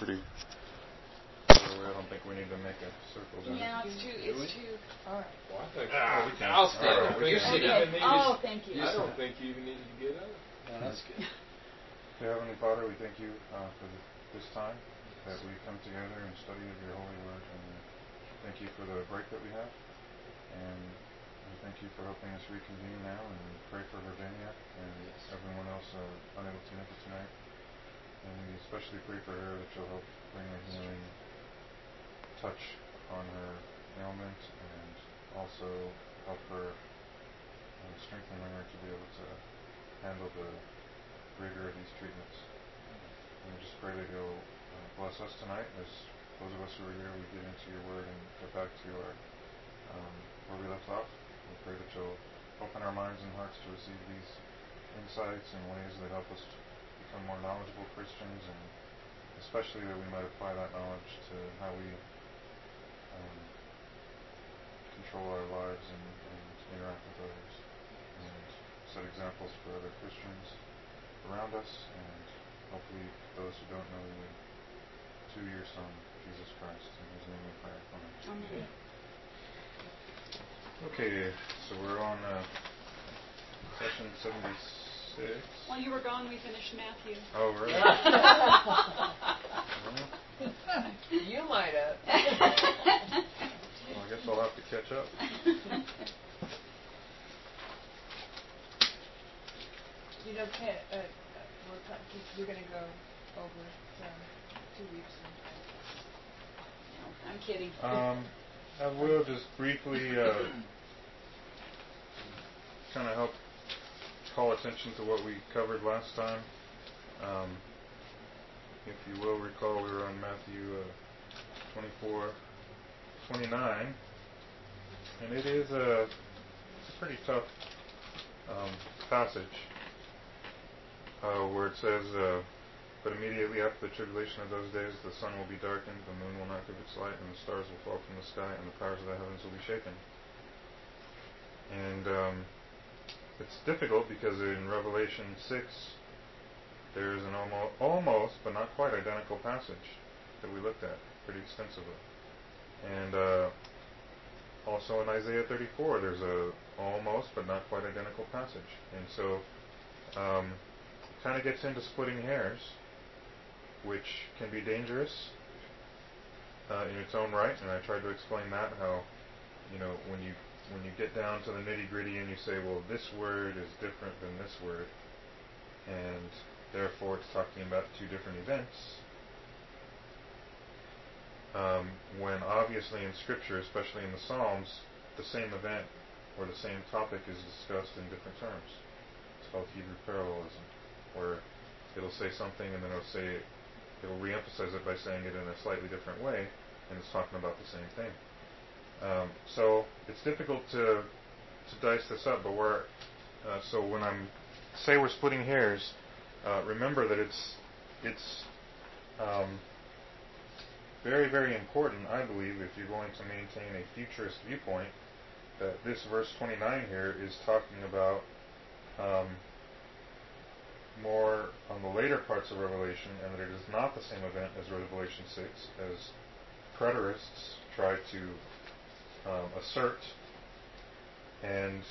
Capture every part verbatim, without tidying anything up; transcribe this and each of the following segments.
pretty. I don't think we need to make a circle. Yeah, it's too. It's too. All right. Well, I think ah, we can. I'll stand right, up. we You can. sit Okay. even Oh, thank you. I don't think you even needed to get up. No, that's good. Dear Heavenly Father, we thank you uh, for the, this time that we come together and study of your holy word, and thank you for the break that we have, and we thank you for helping us reconvene now, and we pray for Virginia and Yes. everyone else uh, unable to make it tonight, and we especially pray for her that she'll help bring a healing touch upon her ailment, and also help her uh, strengthen her to be able to handle the rigor of these treatments. And we just pray that you'll uh, bless us tonight as those of us who are here, we get into your word and get back to our um, where we left off. We pray that you'll open our minds and hearts to receive these insights and ways that help us become more knowledgeable Christians, and especially that we might apply that knowledge to how we um, control our lives and, and interact with others, and set examples for other Christians around us, and hopefully those who don't know you, to your Son, Jesus Christ, in whose name we pray. Amen. Amen. Okay, so we're on uh, session seventy-six. While you were gone, we finished Matthew. Oh, really? You might have. Well, I guess I'll have to catch up. You know, Ken, uh, uh, we're kind of, you're going to go over um, two weeks. No, I'm kidding. Um, I will just briefly uh, kind of help call attention to what we covered last time. Um, if you will recall, we were on Matthew uh, twenty-four, twenty-nine, and it is a, it's a pretty tough um, passage uh, where it says, uh, but immediately after the tribulation of those days, the sun will be darkened, the moon will not give its light, and the stars will fall from the sky, and the powers of the heavens will be shaken. And um, it's difficult because in Revelation six, there is an almost, almost, but not quite identical passage that we looked at pretty extensively. And uh, also in Isaiah thirty-four, there's a almost, but not quite identical passage. And so um, it kind of gets into splitting hairs, which can be dangerous uh, in its own right. And I tried to explain that, how, you know, when you when you get down to the nitty-gritty and you say, well, this word is different than this word, and therefore it's talking about two different events, um, when obviously in Scripture, especially in the Psalms, the same event or the same topic is discussed in different terms. It's called Hebrew parallelism, where it'll say something and then it'll say, it'll re-emphasize it by saying it in a slightly different way, and it's talking about the same thing. Um, so it's difficult to to dice this up, but we're uh, so when I'm say we're splitting hairs, uh, remember that it's it's um, very very important, I believe, if you're going to maintain a futurist viewpoint, that this verse twenty-nine here is talking about um, more on the later parts of Revelation, and that it is not the same event as Revelation six, as preterists try to Um, assert, and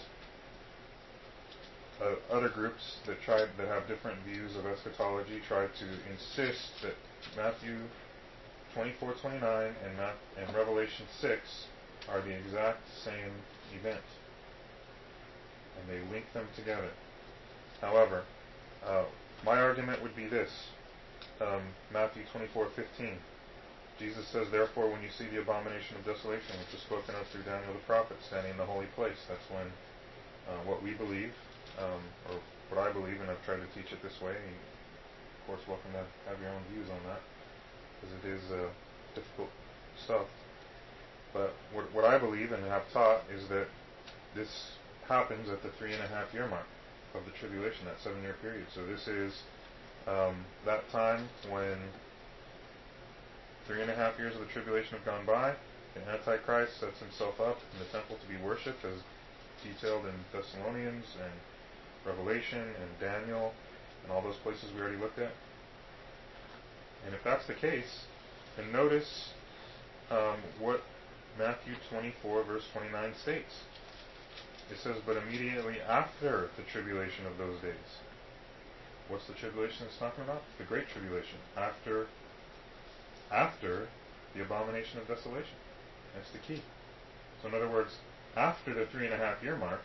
uh, other groups that try that have different views of eschatology try to insist that Matthew twenty-four, twenty-nine and, Math- and Revelation six are the exact same event, and they link them together. However, uh, my argument would be this: um, Matthew twenty-four, fifteen. Jesus says, therefore, when you see the abomination of desolation, which is spoken of through Daniel the prophet, standing in the holy place, that's when uh, what we believe, um, or what I believe, and I've tried to teach it this way. And of course, welcome to have your own views on that, because it is uh, difficult stuff. But what, what I believe and have taught is that this happens at the three and a half year mark of the tribulation, that seven year period. So this is um, that time when Three and a half years of the tribulation have gone by. The Antichrist sets himself up in the temple to be worshipped, as detailed in Thessalonians and Revelation and Daniel and all those places we already looked at. And if that's the case, then notice um, what Matthew twenty-four, verse twenty-nine states. It says, but immediately after the tribulation of those days. What's the tribulation it's talking about? The Great Tribulation. After, after the abomination of desolation. That's the key. So in other words, after the three and a half year mark,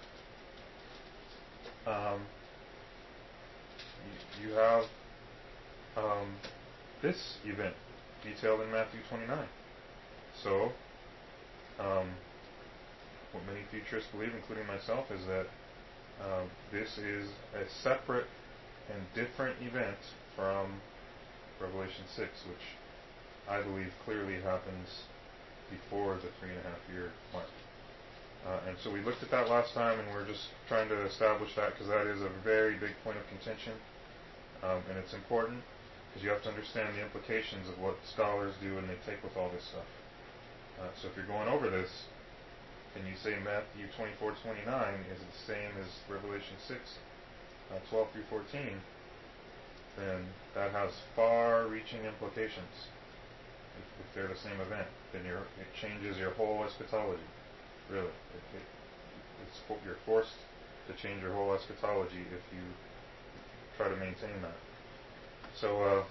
um, you, you have um, this event detailed in Matthew twenty-nine. So, um, what many futurists believe, including myself, is that um, this is a separate and different event from Revelation six, which I believe clearly happens before the three and a half year mark. Uh, and so we looked at that last time, and we're just trying to establish that because that is a very big point of contention. Um, and it's important because you have to understand the implications of what scholars do and they take with all this stuff. Uh, so if you're going over this, and you say Matthew twenty-four twenty-nine is the same as Revelation six, uh, twelve through fourteen, then that has far-reaching implications. If, if they're the same event, then you're, it changes your whole eschatology. Really, it, it, it's you're forced to change your whole eschatology if you try to maintain that. So, uh,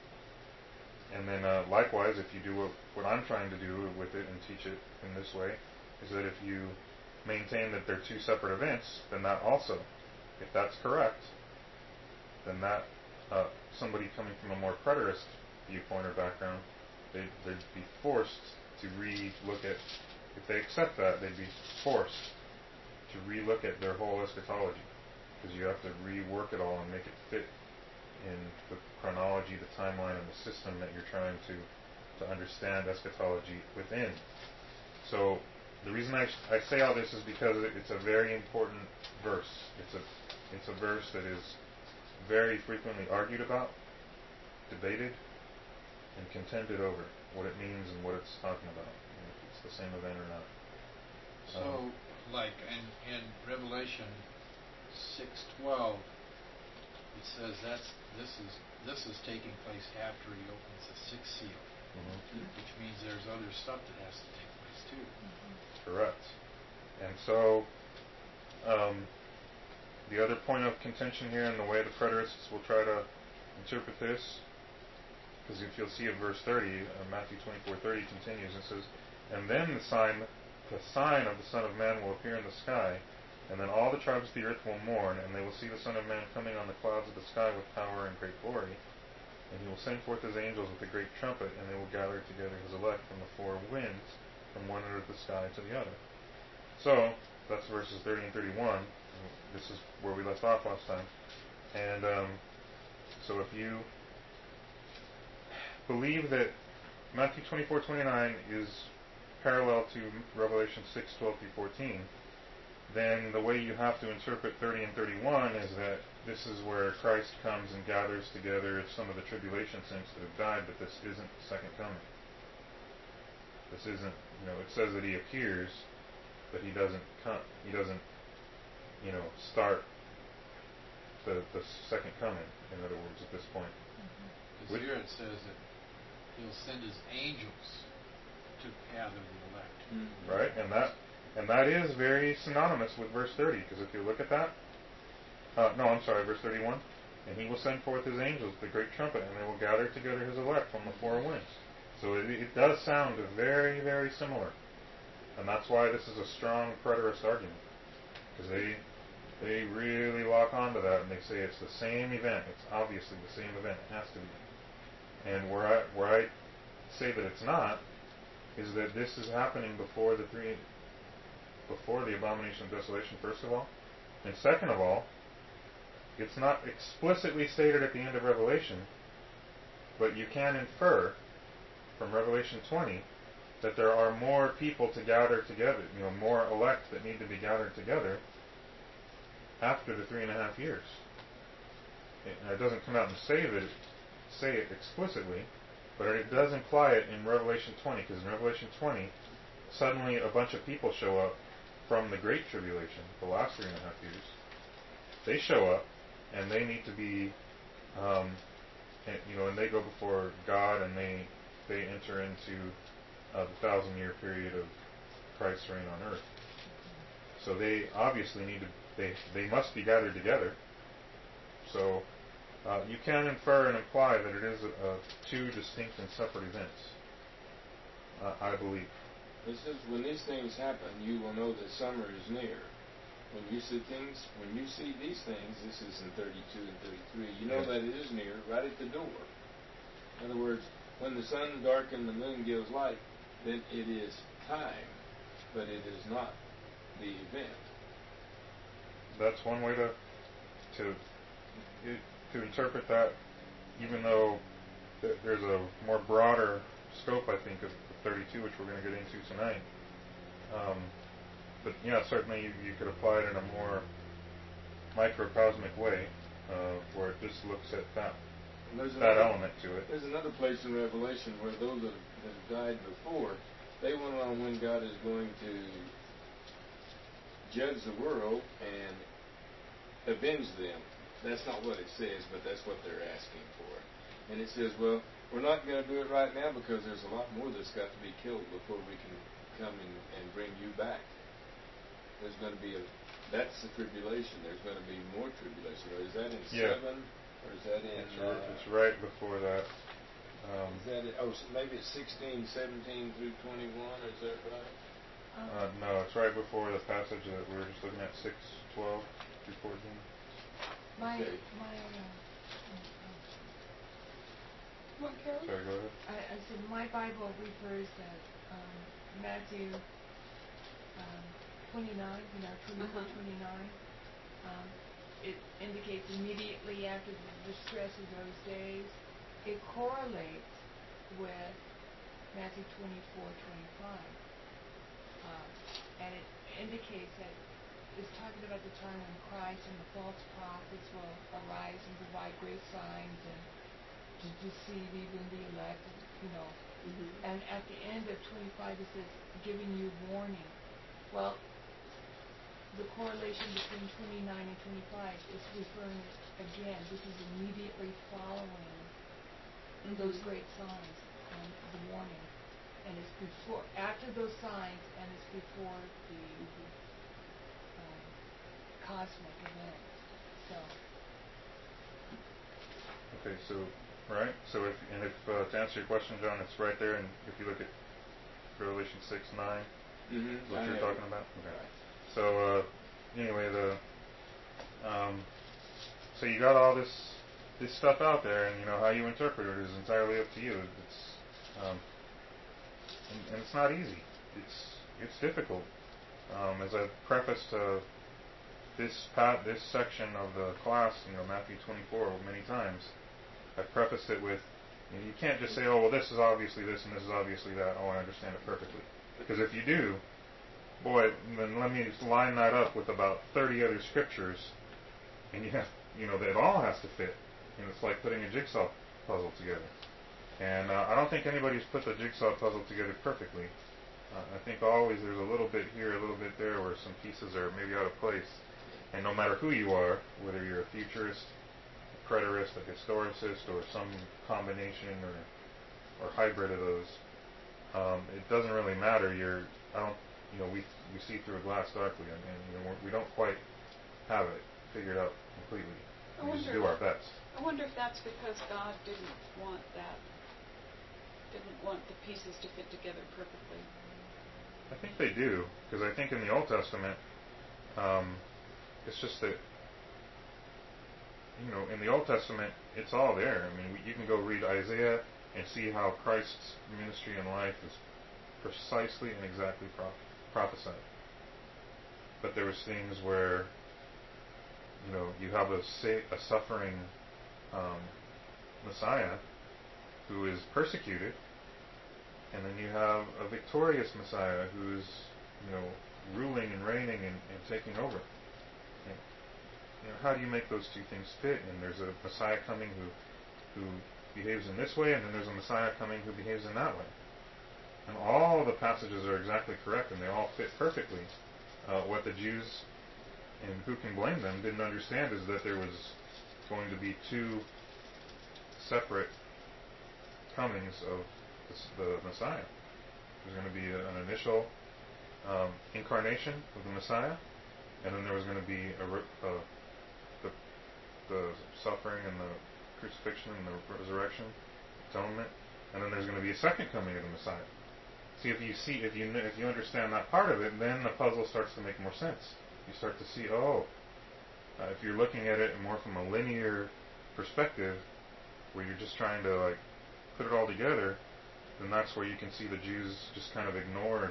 and then uh, likewise, if you do what, what I'm trying to do with it and teach it in this way, is that if you maintain that they're two separate events, then that also, if that's correct, then that uh, somebody coming from a more preterist viewpoint or background, they'd, they'd be forced to re-look at. If they accept that, they'd be forced to re-look at their whole eschatology, because you have to rework it all and make it fit in the chronology, the timeline, and the system that you're trying to to understand eschatology within. So the reason I, I say all this is because it's a very important verse. It's a it's a verse that is very frequently argued about, debated, and contended over what it means and what it's talking about. The same event or not. So, um, like in, in Revelation six twelve, it says that's this is this is taking place after he opens the sixth seal, mm-hmm. which means there's other stuff that has to take place too. Mm-hmm. Correct. And so, um, the other point of contention here, and the way the preterists will try to interpret this, because if you'll see in verse thirty, uh, Matthew twenty-four thirty continues and says, and then the sign, the sign of the Son of Man will appear in the sky, and then all the tribes of the earth will mourn, and they will see the Son of Man coming on the clouds of the sky with power and great glory. And he will send forth his angels with a great trumpet, and they will gather together his elect from the four winds, from one end of the sky to the other. So, that's verses thirty and thirty-one. This is where we left off last time. And um, so if you believe that Matthew twenty-four twenty-nine is parallel to Revelation six twelve through fourteen, then the way you have to interpret thirty and thirty-one is that this is where Christ comes and gathers together some of the tribulation saints that have died, but this isn't the second coming. This isn't, you know, it says that he appears, but he doesn't come, he doesn't, you know, start the the second coming, in other words, at this point. Because mm-hmm. here it says that he'll send his angels to gather the elect. Mm-hmm. Right, and that and that is very synonymous with verse thirty, because if you look at that, uh, no, I'm sorry, verse thirty-one, and he will send forth his angels with a great trumpet, and they will gather together his elect from the four winds. So it, it does sound very, very similar, and that's why this is a strong preterist argument, because they they really lock onto that and they say it's the same event. It's obviously the same event. It has to be. And where I where I say that it's not is that this is happening before the three, before the abomination of desolation, first of all. And second of all, it's not explicitly stated at the end of Revelation, but you can infer from Revelation twenty that there are more people to gather together, you know, more elect that need to be gathered together after the three and a half years. And it doesn't come out and say that, say it explicitly, but it does imply it in Revelation twenty, because in Revelation twenty, suddenly a bunch of people show up from the Great Tribulation, the last three and a half years. They show up, and they need to be um, and, you know, and they go before God, and they they enter into uh, the thousand year period of Christ's reign on earth. So they obviously need to, they, they must be gathered together. So uh, you can infer and imply that it is a, a two distinct and separate events, uh, I believe. It says, when these things happen, you will know that summer is near. When you see things, when you see these things, this is in thirty-two and thirty-three, you know Yeah. that it is near, right at the door. In other words, when the sun darkens and the moon gives light, then it is time, but it is not the event. That's one way to to it, to interpret that, even though th- there's a more broader scope, I think, of thirty-two, which we're going to get into tonight. Um, but yeah, certainly you, you could apply it in a more microcosmic way, uh, where it just looks at that And there's that another- element to it. There's another place in Revelation where those that have, that have died before, they went on when God is going to judge the world and avenge them. That's not what it says, but that's what they're asking for. And it says, well, we're not going to do it right now because there's a lot more that's got to be killed before we can come and, and bring you back. There's going to be a, that's the tribulation. There's going to be more tribulation. Or is that in Yeah. seven? Or is that in... It's, r- uh, it's right before that. Um, Is that it? Oh, so maybe it's sixteen, seventeen through twenty-one, is that right? Um, uh, no, it's right before the passage that we were just looking at, six, twelve through fourteen. My, Okay. my, uh, What, Carol? Sorry, go ahead. I, I said my Bible refers that um, Matthew um, twenty-nine, you know, twenty-four, Uh-huh. twenty-nine. Um, it indicates immediately after the distress of those days. It correlates with Matthew twenty-four, twenty-five. Um, and it indicates that it's talking about the time when Christ and the false prophets will arise and provide great signs and to deceive even the elect, you know. Mm-hmm. And at the end of twenty-five it says, giving you warning. Well, the correlation between twenty-nine and twenty-five is referring again, this is immediately following those great signs and the warning. And it's before, after those signs, and it's before the um, cosmic event. So, Okay, so right, so if and if uh, to answer your question, John, it's right there, and if you look at Revelation six nine, Mm-hmm. what you're talking about. Okay. So uh, anyway, the um, so you got all this this stuff out there, and you know how you interpret it is entirely up to you. It's um, and, and it's not easy. It's it's difficult. Um, as I've prefaced uh, this pat this section of the class, you know, Matthew twenty-four many times. I've prefaced it with, you know, you can't just say, oh, well, this is obviously this and this is obviously that. Oh, I understand it perfectly. Because if you do, boy, then let me just line that up with about thirty other scriptures, and you have, you know, it all has to fit. And it's like putting a jigsaw puzzle together. And uh, I don't think anybody's put the jigsaw puzzle together perfectly. Uh, I think always there's a little bit here, a little bit there, where some pieces are maybe out of place. And no matter who you are, whether you're a futurist, a preterist, a historicist, or some combination or or hybrid of those, um, it doesn't really matter. You're, I don't, you know, we we see through a glass darkly, and, and you know, we're, we don't quite have it figured out completely. I We just wonder- do our best. I wonder if that's because God didn't want that, didn't want the pieces to fit together perfectly. I think they do, because I think in the Old Testament, um, it's just that, you know, in the Old Testament, it's all there. I mean, we, you can go read Isaiah and see how Christ's ministry and life is precisely and exactly pro- prophesied. But there was things where, you know, you have a, sa- a suffering um, Messiah who is persecuted, and then you have a victorious Messiah who is, you know, ruling and reigning and, and taking over. And, you know, how do you make those two things fit? And there's a Messiah coming who who behaves in this way, and then there's a Messiah coming who behaves in that way. And all the passages are exactly correct, and they all fit perfectly. Uh, what the Jews, and who can blame them, didn't understand is that there was going to be two separate comings of the, the Messiah. There's going to be a, an initial um, incarnation of the Messiah, and then there was going to be a, a, the, the suffering and the crucifixion and the resurrection, atonement, and then there's going to be a second coming of the Messiah. See, if you see, if you if you understand that part of it, then the puzzle starts to make more sense. You start to see, oh, uh, if you're looking at it more from a linear perspective, where you're just trying to like put it all together, then that's where you can see the Jews just kind of ignored,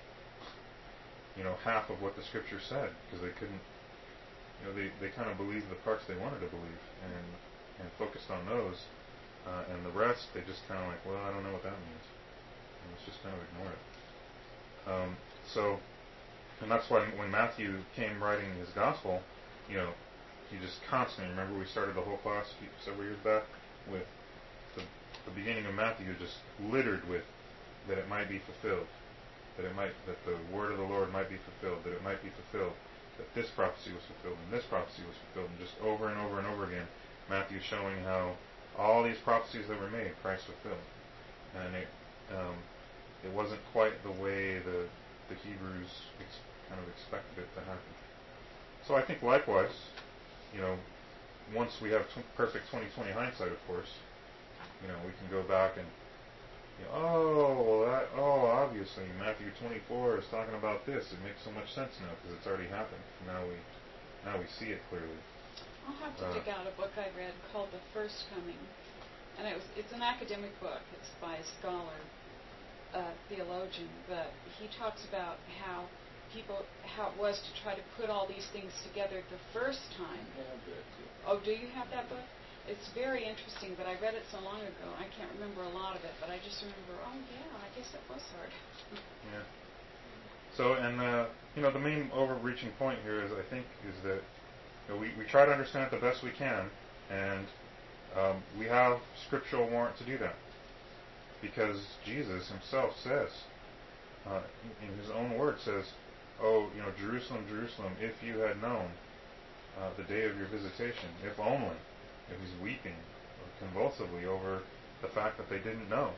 you know, half of what the Scripture said, because they couldn't, you know, they, they kind of believed the parts they wanted to believe, and and focused on those, uh, and the rest they just kind of like, well, I don't know what that means. And let's just kind of ignore it. Um, so, and that's why when Matthew came writing his gospel, you know, he just constantly, remember we started the whole class a few, several years back with the, the beginning of Matthew just littered with that it might be fulfilled, that it might, that the word of the Lord might be fulfilled, that it might be fulfilled, that this prophecy was fulfilled, and this prophecy was fulfilled, and just over and over and over again, Matthew showing how all these prophecies that were made, Christ fulfilled. And it um, it wasn't quite the way the the Hebrews ex- kind of expected it to happen. So I think likewise, you know, once we have t- perfect twenty twenty hindsight, of course, you know, we can go back and, you know, oh, well that, oh, obviously Matthew twenty-four is talking about this. It makes so much sense now because it's already happened. Now we now we see it clearly. I'll have to Uh, dig out a book I read called The First Coming, and it was it's an academic book. It's by a scholar, uh, theologian, but he talks about how people how it was to try to put all these things together the first time. Oh, do you have that book? It's very interesting, but I read it so long ago I can't remember a lot of it. But I just remember, oh yeah, I guess it was hard. Yeah. So, and uh, you know, the main overreaching point here is, I think, is that you know, we we try to understand it the best we can, and um, we have scriptural warrant to do that, because Jesus Himself says, uh, in His own word, says, "Oh, you know, Jerusalem, Jerusalem, if you had known uh, the day of your visitation, if only." If He's weeping convulsively over the fact that they didn't know.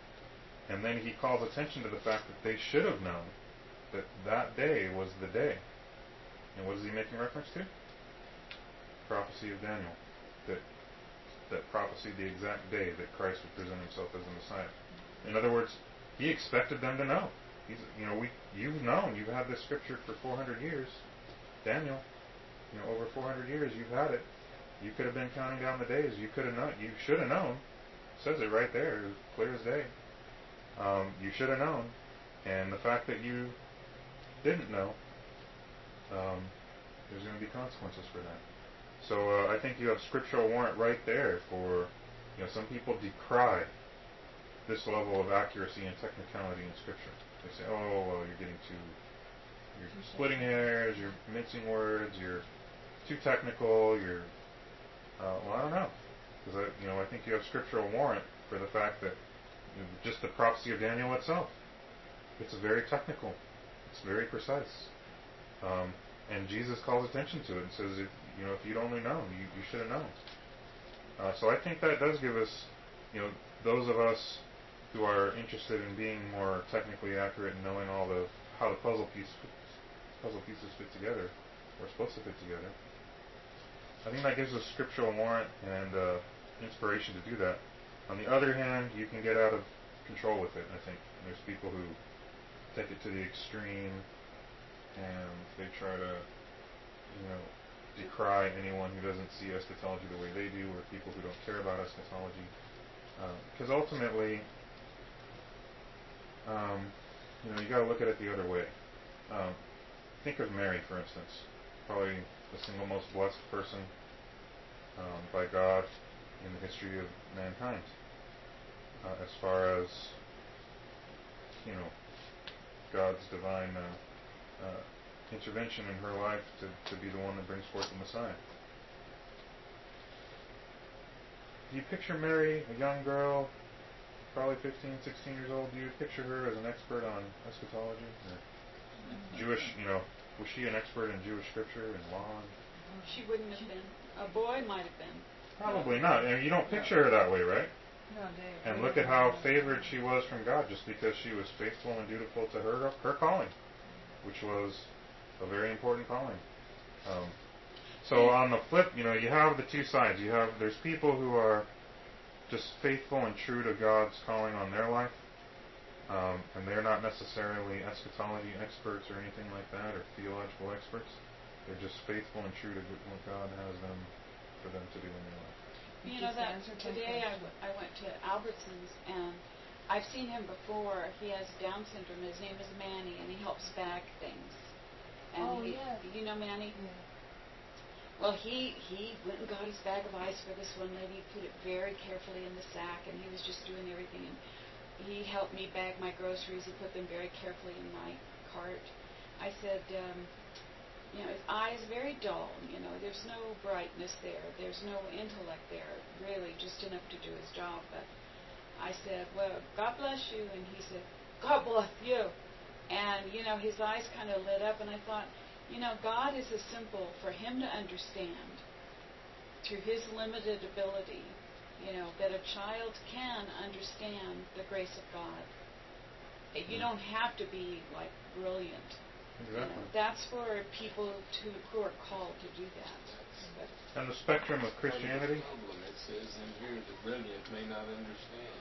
And then He calls attention to the fact that they should have known that that day was the day. And what is He making reference to? Prophecy of Daniel. That that prophesied the exact day that Christ would present Himself as the Messiah. In other words, He expected them to know. He's, you know, we you've known. You've had this scripture for four hundred years. Daniel, you know, over four hundred years you've had it. You could have been counting down the days. You could have known. You should have known. It says it right there, clear as day. Um, you should have known. And the fact that you didn't know, um, there's going to be consequences for that. So uh, I think you have scriptural warrant right there for, you know, some people decry this level of accuracy and technicality in Scripture. They say, oh, well, you're getting too, you're splitting hairs, you're mincing words, you're too technical, you're, uh, well, I don't know. Because, I, you know, I think you have scriptural warrant for the fact that, you know, just the prophecy of Daniel itself, it's very technical. It's very precise. Um, and Jesus calls attention to it and says, if, you know, if you'd only known, you, you should have known. Uh, so I think that does give us, you know, those of us who are interested in being more technically accurate and knowing all the how the puzzle piece puzzle pieces fit together, or supposed to fit together. I think that gives us scriptural warrant and uh, inspiration to do that. On the other hand, you can get out of control with it. I think there's people who take it to the extreme and they try to, you know, decry anyone who doesn't see eschatology the way they do, or people who don't care about eschatology. Because uh, ultimately, um, you know, you got to look at it the other way. Um, think of Mary, for instance, probably the single most blessed person um, by God in the history of mankind, uh, as far as, you know, God's divine uh, uh, intervention in her life to, to be the one that brings forth the Messiah. Do you picture Mary, a young girl, probably fifteen, sixteen years old? Do you picture her as an expert on eschatology? Or Jewish, you know, was she an expert in Jewish scripture and law? She wouldn't have been. A boy might have been. Probably not. And you don't picture her that way, right? No, they. And look at how favored she was from God just because she was faithful and dutiful to her her calling, which was a very important calling. Um, so on the flip, you know, you have the two sides. You have there's people who are just faithful and true to God's calling on their life, um, and they're not necessarily eschatology experts or anything like that, or theological experts. They're just faithful and true to what God has them for them to do in their life. You know that today I, w- I went to Albertsons, and I've seen him before. He has Down syndrome. His name is Manny, and he helps bag things. And Oh, he, yes. you know Manny? Yeah. Well, he, he went and got his bag of ice for this one lady, put it very carefully in the sack, and he was just doing everything. And he helped me bag my groceries. He put them very carefully in my cart. I said, um, you know, his eye is very dull. You know, there's no brightness there. There's no intellect there, really, just enough to do his job. But I said, well, God bless you. And he said, God bless you. And, you know, his eyes kind of lit up, and I thought, you know, God is as simple for him to understand through his limited ability, you know, that a child can understand the grace of God. You don't have to be, like, brilliant. Exactly. You know, that's for people to, who are called to do that. But And the spectrum of Christianity. Problem, it says in here, the brilliant may not understand.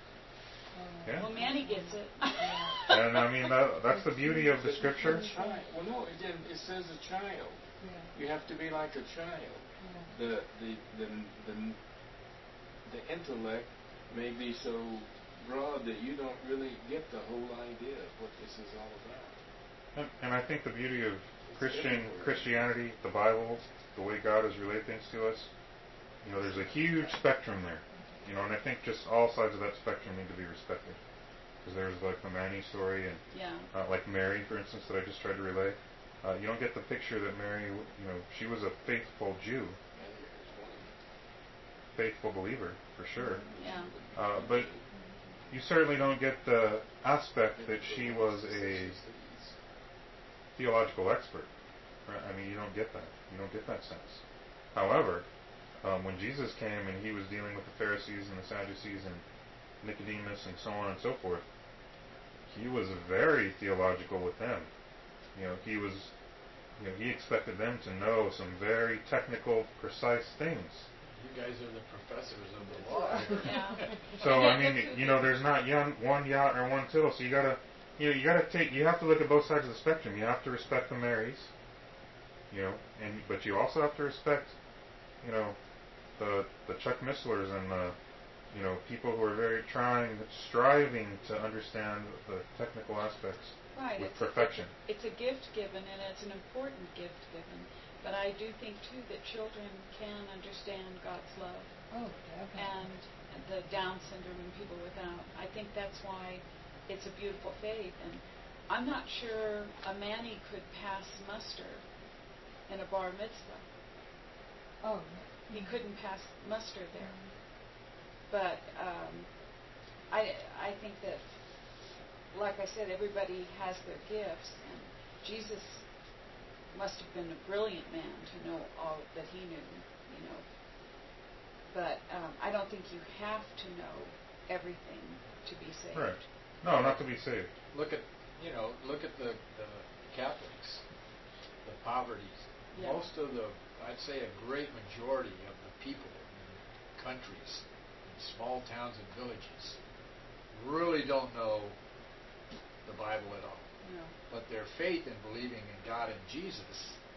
Yeah. well, Manny gets it. And I mean, that, that's the beauty of the Scripture. Child. Well, no, again, it says a child. Yeah. You have to be like a child. Yeah. The the the the, the intellect may be so broad that you don't really get the whole idea of what this is all about. And, and I think the beauty of Christian Christianity, the Bible, the way God has relayed things to us, you know, there's a huge spectrum there. You know, and I think just all sides of that spectrum need to be respected. Because there's like the Manny story, and Yeah. uh, like Mary, for instance, that I just tried to relay. Uh, you don't get the picture that Mary, you know, she was a faithful Jew, faithful believer, for sure. Yeah. Uh, but you certainly don't get the aspect that she was a theological expert. Right? I mean, you don't get that. You don't get that sense. However, um, when Jesus came and he was dealing with the Pharisees and the Sadducees and Nicodemus and so on and so forth, he was very theological with them. You know, he was, you know, he expected them to know some very technical, precise things. You guys are the professors of the law. Yeah. So I mean, you know, there's not yon, one yot or one tittle. So you gotta, you know, you gotta take. You have to look at both sides of the spectrum. You have to respect the Marys, you know, and but you also have to respect, you know, the the Chuck Misslers and the, you know, people who are very trying, striving to understand the technical aspects Right. with It's perfection. A, it's a gift given, and it's an important gift given. But I do think, too, that children can understand God's love. Oh, definitely. And the Down syndrome and people without. I think that's why it's a beautiful faith. And I'm not sure a Manny could pass muster in a bar mitzvah. Oh. He couldn't pass muster there. But um, I, I think that, like I said, everybody has their gifts, and Jesus must have been a brilliant man to know all that he knew, you know. But um, I don't think you have to know everything to be saved. Right. No, not to be saved. Look at, you know, look at the, the Catholics, the poverty. Yeah. Most of the, I'd say a great majority of the people in countries, in small towns and villages, really don't know the Bible at all. No. But their faith in believing in God and Jesus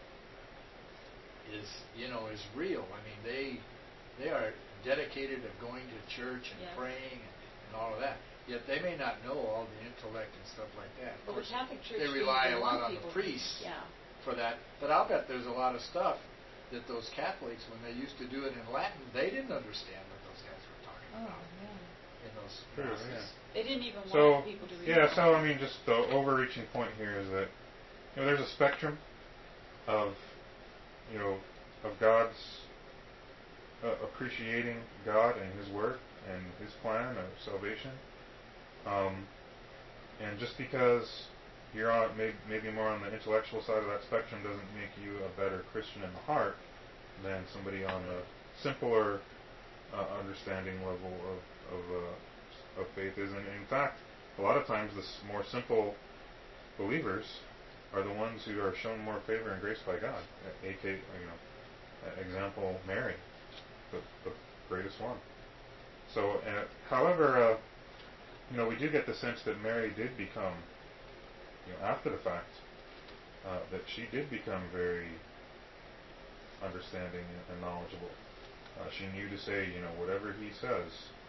is, you know, is real. I mean, they they are dedicated of going to church and Yes. praying and, and all of that. Yet they may not know all the intellect and stuff like that. Of Well, course, the Catholic Church they didn't rely a even lot want on the people to- priests Yeah. for that. But I'll bet there's a lot of stuff that those Catholics, when they used to do it in Latin, they didn't understand what those guys were talking Oh, about yeah. in those True, masses. yeah. They didn't even So, want people to read yeah, it. so I mean, just the overreaching point here is that, you know, there's a spectrum of, you know, of God's uh, appreciating God and His Word and His plan of salvation. Um, and just because you're on maybe, maybe more on the intellectual side of that spectrum doesn't make you a better Christian in the heart than somebody on the simpler uh, understanding level of of, uh, of faith is. And in fact, a lot of times the s- more simple believers are the ones who are shown more favor and grace by God. A K, you know, uh, example Mary, the, the greatest one. So, uh, however, uh, you know, we do get the sense that Mary did become, you know, after the fact, uh, that she did become very understanding and knowledgeable. Uh, she knew to say, you know, whatever he says,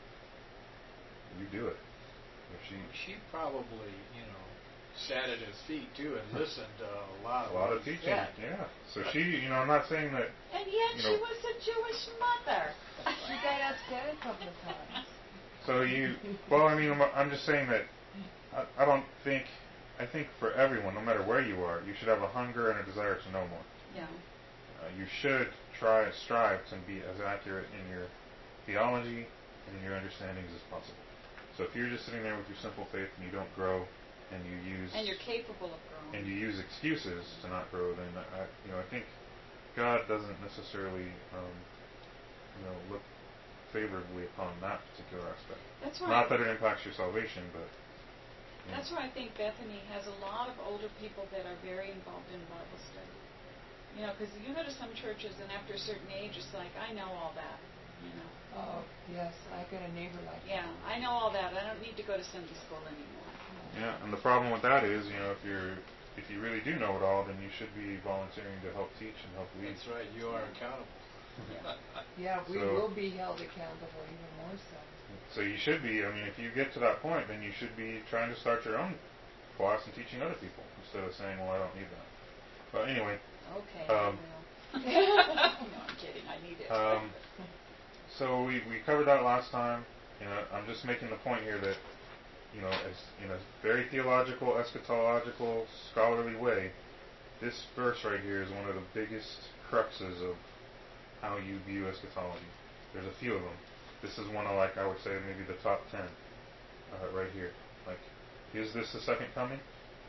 you do it. If she, She probably, you know, sat at his feet too and listened to a lot a of lot what of he teaching, said. yeah. So she, you know, I'm not saying that. And yet You she know- was a Jewish mother. She got upset a couple of times. So you, well, I mean, I'm, I'm just saying that I, I don't think, I think for everyone, no matter where you are, you should have a hunger and a desire to know more. Yeah. Uh, you should try, strive to be as accurate in your theology and in your understandings as possible. So if you're just sitting there with your simple faith and you don't grow, and you use And you're capable of growing. and you use excuses to not grow, then I, you know, I think God doesn't necessarily, um, you know, look favorably upon that particular aspect. That's why. Not that it impacts your salvation, but you know. That's why I think Bethany has a lot of older people that are very involved in Bible study. You know, because you go to some churches, and after a certain age, it's like, I know all that. You know. Oh, yes, I got a neighbor like Yeah, that. I know all that. I don't need to go to Sunday school anymore. Yeah, and the problem with that is, you know, if you're if you really do know it all, then you should be volunteering to help teach and help lead. That's right, you are accountable. Yeah. Yeah, we So- will be held accountable even more so. So you should be. I mean, if you get to that point, then you should be trying to start your own class and teaching other people instead of saying, "Well, I don't need that." But anyway, Okay, Um, I will. No, I'm kidding. I need it. um, so we we covered that last time. You know, I'm just making the point here that, you know, as in a very theological, eschatological, scholarly way, this verse right here is one of the biggest cruxes of how you view eschatology. There's a few of them. This is one of, like, I would say maybe the top ten uh, right here. Like, is this the second coming?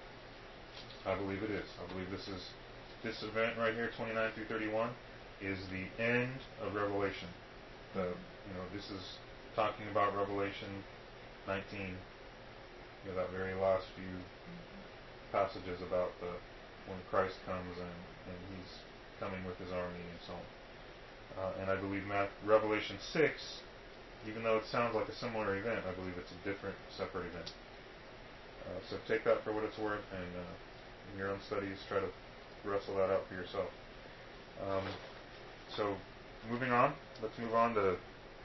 I believe it is. I believe this is this event right here, twenty-nine through thirty-one, is the end of Revelation. The you know this is talking about Revelation nineteen. You know, that very last few passages about the when Christ comes and, and he's coming with his army and so on. Uh, and I believe Math, Revelation six, even though it sounds like a similar event, I believe it's a different, separate event. Uh, so take that for what it's worth, and uh, in your own studies, try to wrestle that out for yourself. Um, so moving on, let's move on to.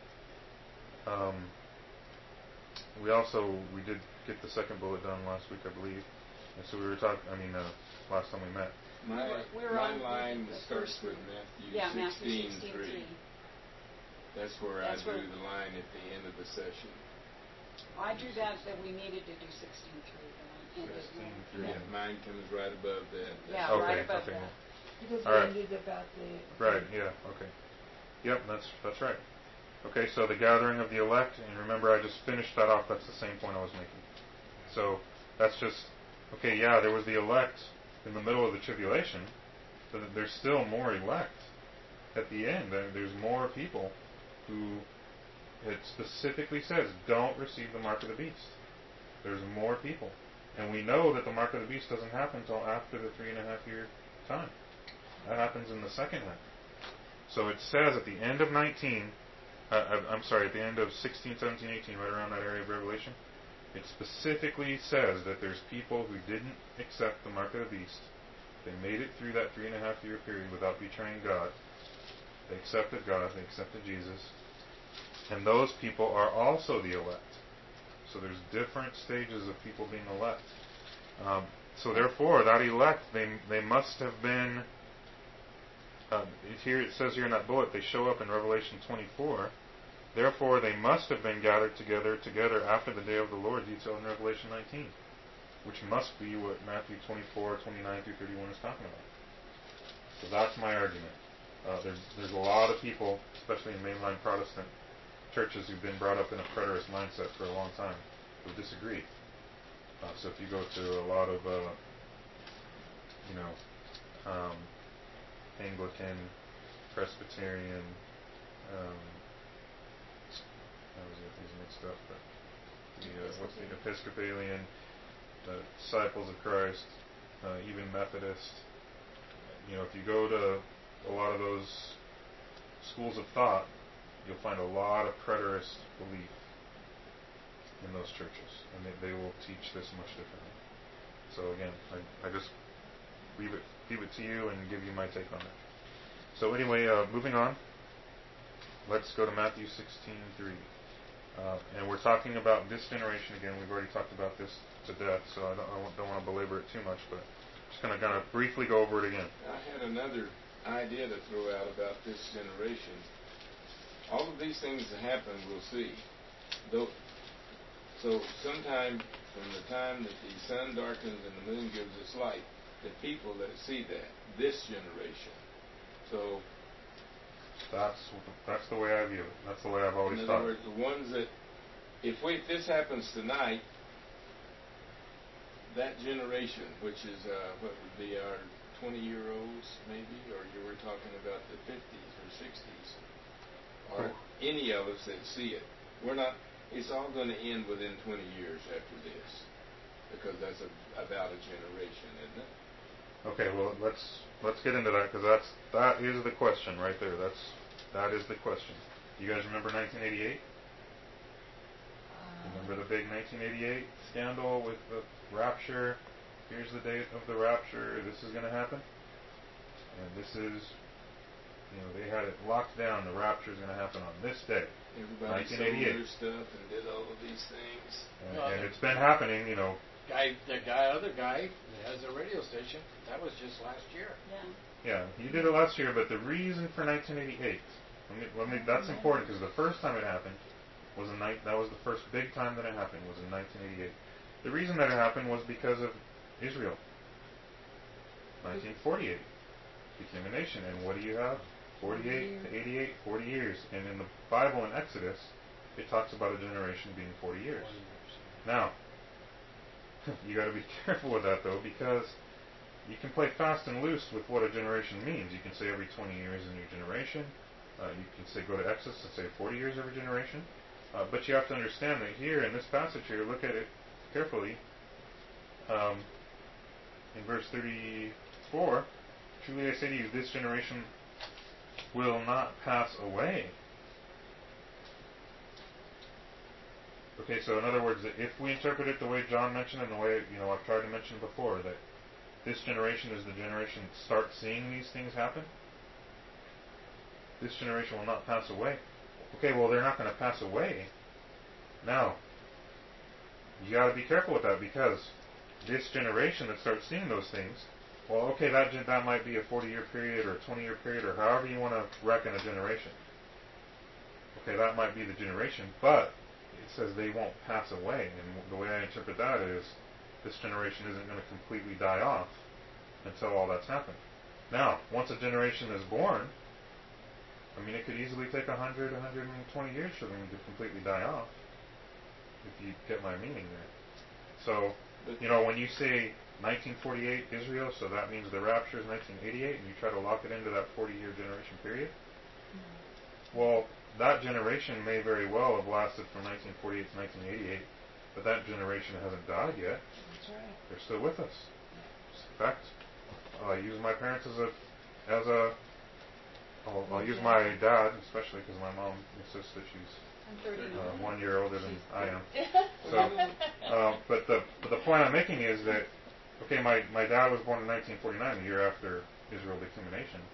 Um, we also we did get the second bullet done last week, I believe, and so we were talking. I mean, uh, last time we met. My, We were- we were my on line the starts first with one. Matthew Yeah, Matthew sixteen sixteen three. three. That's where That's I drew where- the line at the end of the session. I drew that that we needed to do sixteen three, but I ended sixteen there. three. Yeah, mine comes right above that. Yeah, Okay, right above okay. that. Because All we right. ended about the... Right. Yeah. Okay. Yep. That's that's right. Okay. So the gathering of the elect, and remember, I just finished that off. That's the same point I was making. So that's just okay. Yeah, there was the elect in the middle of the tribulation, but there's still more elect at the end. There- There's more people who it specifically says don't receive the mark of the beast. There's more people, and we know that the mark of the beast doesn't happen until after the three and a half year time. That happens in the second half. So it says at the end of nineteen, uh, I'm sorry, at the end of sixteen, seventeen, eighteen, right around that area of Revelation, it specifically says that there's people who didn't accept the mark of the beast. They made it through that three and a half year period without betraying God. They accepted God. They accepted Jesus. And those people are also the elect. So there's different stages of people being elect. Um, so therefore, that elect, they they must have been. Uh, it here it says here in that bullet, they show up in Revelation twenty-four. Therefore, they must have been gathered together together after the day of the Lord, detailed in Revelation nineteen, which must be what Matthew twenty-four, twenty-nine through thirty-one is talking about. So that's my argument. Uh, there's there's a lot of people, especially in mainline Protestant churches, who've been brought up in a preterist mindset for a long time, who disagree. Uh, so if you go to a lot of, uh, you know, um, Anglican, Presbyterian, um, I was get these mixed up, but the uh, what's the Episcopalian, the Disciples of Christ, uh, even Methodist. You know, if you go to a lot of those schools of thought, you'll find a lot of preterist belief in those churches, and they, they will teach this much differently. So again, I, I just leave it leave it to you and give you my take on it. So anyway, uh, moving on. Let's go to Matthew sixteen three. Uh, and we're talking about this generation again. We've already talked about this to death, so I don't, I don't want to belabor it too much, but just going to kind of briefly go over it again. I had another idea to throw out about this generation. All of these things that happen, we'll see. Though, so sometime from the time that the sun darkens and the moon gives its light, the people that see that, this generation. So That's that's the way I view it. That's the way I've always in thought. other words, the ones that, if we, if this happens tonight, that generation, which is uh, what would be our twenty-year-olds maybe, or you were talking about the fifties or sixties, or Oh. any of us that see it, we're not. It's all going to end within twenty years after this, because that's a, about a generation, isn't it? Okay, well let's let's get into that because that's that is the question right there. That's that is the question. You guys remember nineteen eighty-eight? Remember the big nineteen eighty-eight scandal with the rapture? Here's the date of the rapture. This is going to happen, and this is, you know, they had it locked down. The rapture is going to happen on this day. Everybody sold their stuff and did all of these things. And, Well, and the- it's been happening, you know. Guy, the guy, other guy that has a radio station, that was just last year. Yeah. Yeah, he did it last year, but the reason for nineteen eighty-eight, let me, let me, that's important because the first time it happened was in ni- that was the first big time that it happened was in nineteen eighty-eight. The reason that it happened was because of Israel. nineteen forty-eight became a nation, and what do you have? forty-eight to eighty-eight, forty years, and in the Bible in Exodus, it talks about a generation being forty years. twenty years. Now, you got to be careful with that though, because you can play fast and loose with what a generation means. You can say every twenty years is a new generation. Uh, you can say go to Exodus and say forty years every generation. Uh, but you have to understand that here in this passage here, look at it carefully. Um, in verse thirty-four, truly I say to you, this generation will not pass away. Okay, so in other words, if we interpret it the way John mentioned and the way, you know, I've tried to mention before, that this generation is the generation that starts seeing these things happen, this generation will not pass away. Okay, well, they're not going to pass away. Now, you got to be careful with that because this generation that starts seeing those things, well, okay, that gen- that might be a forty-year period or a twenty-year period or however you want to reckon a generation. Okay, that might be the generation, but it says they won't pass away, and the way I interpret that is this generation isn't going to completely die off until all that's happened. Now, once a generation is born, I mean, it could easily take one hundred, one hundred twenty years for them to completely die off, if you get my meaning there. So, you know, when you say nineteen forty-eight Israel, so that means the rapture is nineteen eighty-eight, and you try to lock it into that forty-year generation period, well, that generation may very well have lasted from nineteen forty-eight to nineteen eighty-eight, but that generation hasn't died yet. That's right. They're still with us. In fact, I use my parents as a, as a, I'll, I'll use my dad, especially because my mom insists that she's I'm thirty-nine. uh, one year older than I am. So, So, uh, but the but the point I'm making is that, okay, my, my dad was born in nineteen forty-nine, the year after Israel became a nation.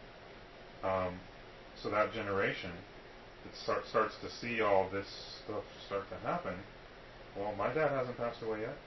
Um, so that generation that start, starts to see all this stuff start to happen, well, my dad hasn't passed away yet.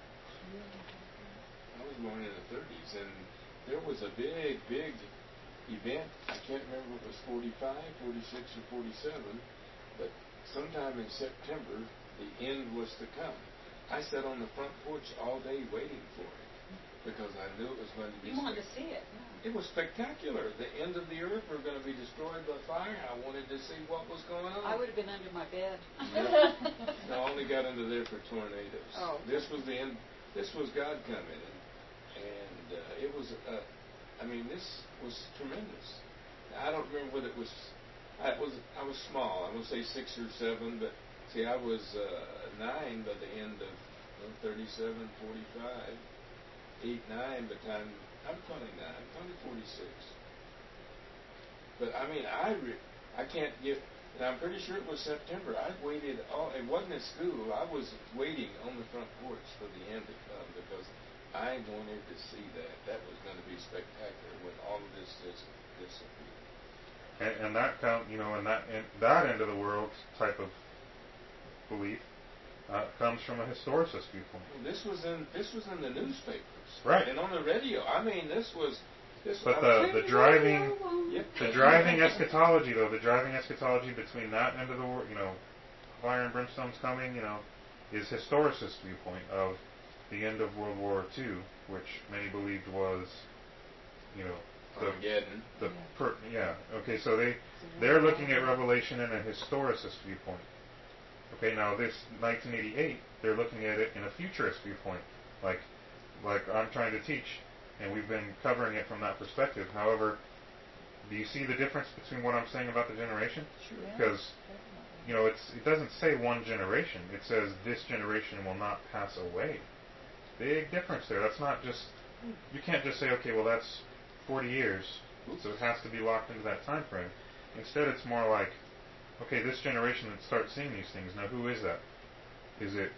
I was born in the thirties, and there was a big, big event. I can't remember if it was forty-five, forty-six, or forty-seven, but sometime in September, the end was to come. I sat on the front porch all day waiting for it because I knew it was going to be. You wanted to see it. Yeah. It was spectacular. The end of the earth were going to be destroyed by fire. I wanted to see what was going on. I would have been under my bed. No, I only got under there for tornadoes. Oh. This was the end. This was God coming, and, and uh, it was. Uh, I mean, this was tremendous. Now, I don't remember whether it was I was I was small. I'm gonna say six or seven, but see, I was uh, nine by the end of well, thirty-seven, forty-five, eight, nine. By the time I'm twenty-nine, probably forty-six. But I mean, I re- I can't get. And I'm pretty sure it was September. I waited all. It wasn't at school. I was waiting on the front porch for the end to come because I wanted to see that. That was going to be spectacular when all of this dis- disappeared. And, and that count, you know, and that and that end of the world type of belief uh, comes from a historicist viewpoint. Well, this was in this was in the newspapers, Right. And on the radio. I mean, this was this. But was, the the driving Yep. the driving eschatology, though, the driving eschatology between that end of the world, you know, fire and brimstone's coming, you know, is historicist viewpoint of the end of World War Two, which many believed was, you know, the Armageddon. the per, yeah. Okay, so they they're looking at Revelation in a historicist viewpoint. Okay, now this nineteen eighty-eight, they're looking at it in a futurist viewpoint, like like I'm trying to teach, and we've been covering it from that perspective. However, do you see the difference between what I'm saying about the generation? Sure. Because you know, it's it doesn't say one generation. It says this generation will not pass away. Big difference there. That's not just you can't just say, okay, well that's forty years, so it has to be locked into that time frame. Instead, it's more like, okay, this generation that starts seeing these things. Now, who is that? Is it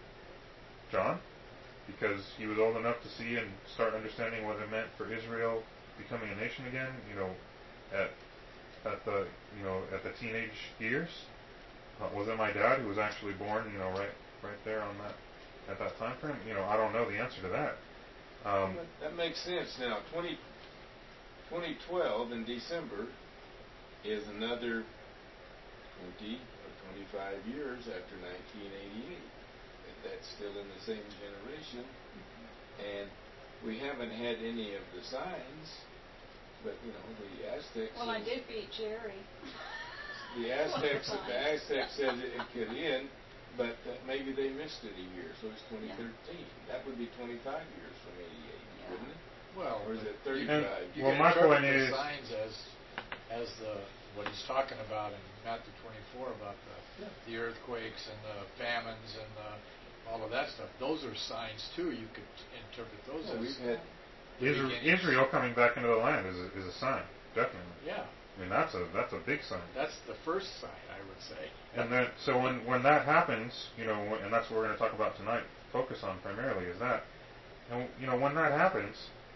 John? Because he was old enough to see and start understanding what it meant for Israel becoming a nation again. You know, at at the you know at the teenage years. Uh, was it my dad who was actually born? You know, right right there on that at that time frame. You know, I don't know the answer to that. Um, That makes sense. Now, twenty, twenty twelve in December is another twenty or twenty-five years after nineteen eighty-eight. And that's still in the same generation. And we haven't had any of the signs, but, you know, the Aztecs... Well, I did beat Jerry. The Aztecs, the Aztecs said it could end, but uh, maybe they missed it a year, so it's twenty thirteen. Yeah. That would be twenty-five years from eighty-eight, yeah. Wouldn't it? Well, or is it you thirty-five? can, you well, can my interpret point the is, signs as as the what he's talking about in Matthew twenty-four about the yeah. the earthquakes and the famines and the, all of that stuff. Those are signs too. You could interpret those well, as we've had Israel, Israel coming back into the land is a, is a sign, definitely. yeah. I mean, that's a that's a big sign. That's the first sign, I would say. And then, so when when that happens, you know, when, and that's what we're going to talk about tonight, focus on primarily is that, and you know, when that happens,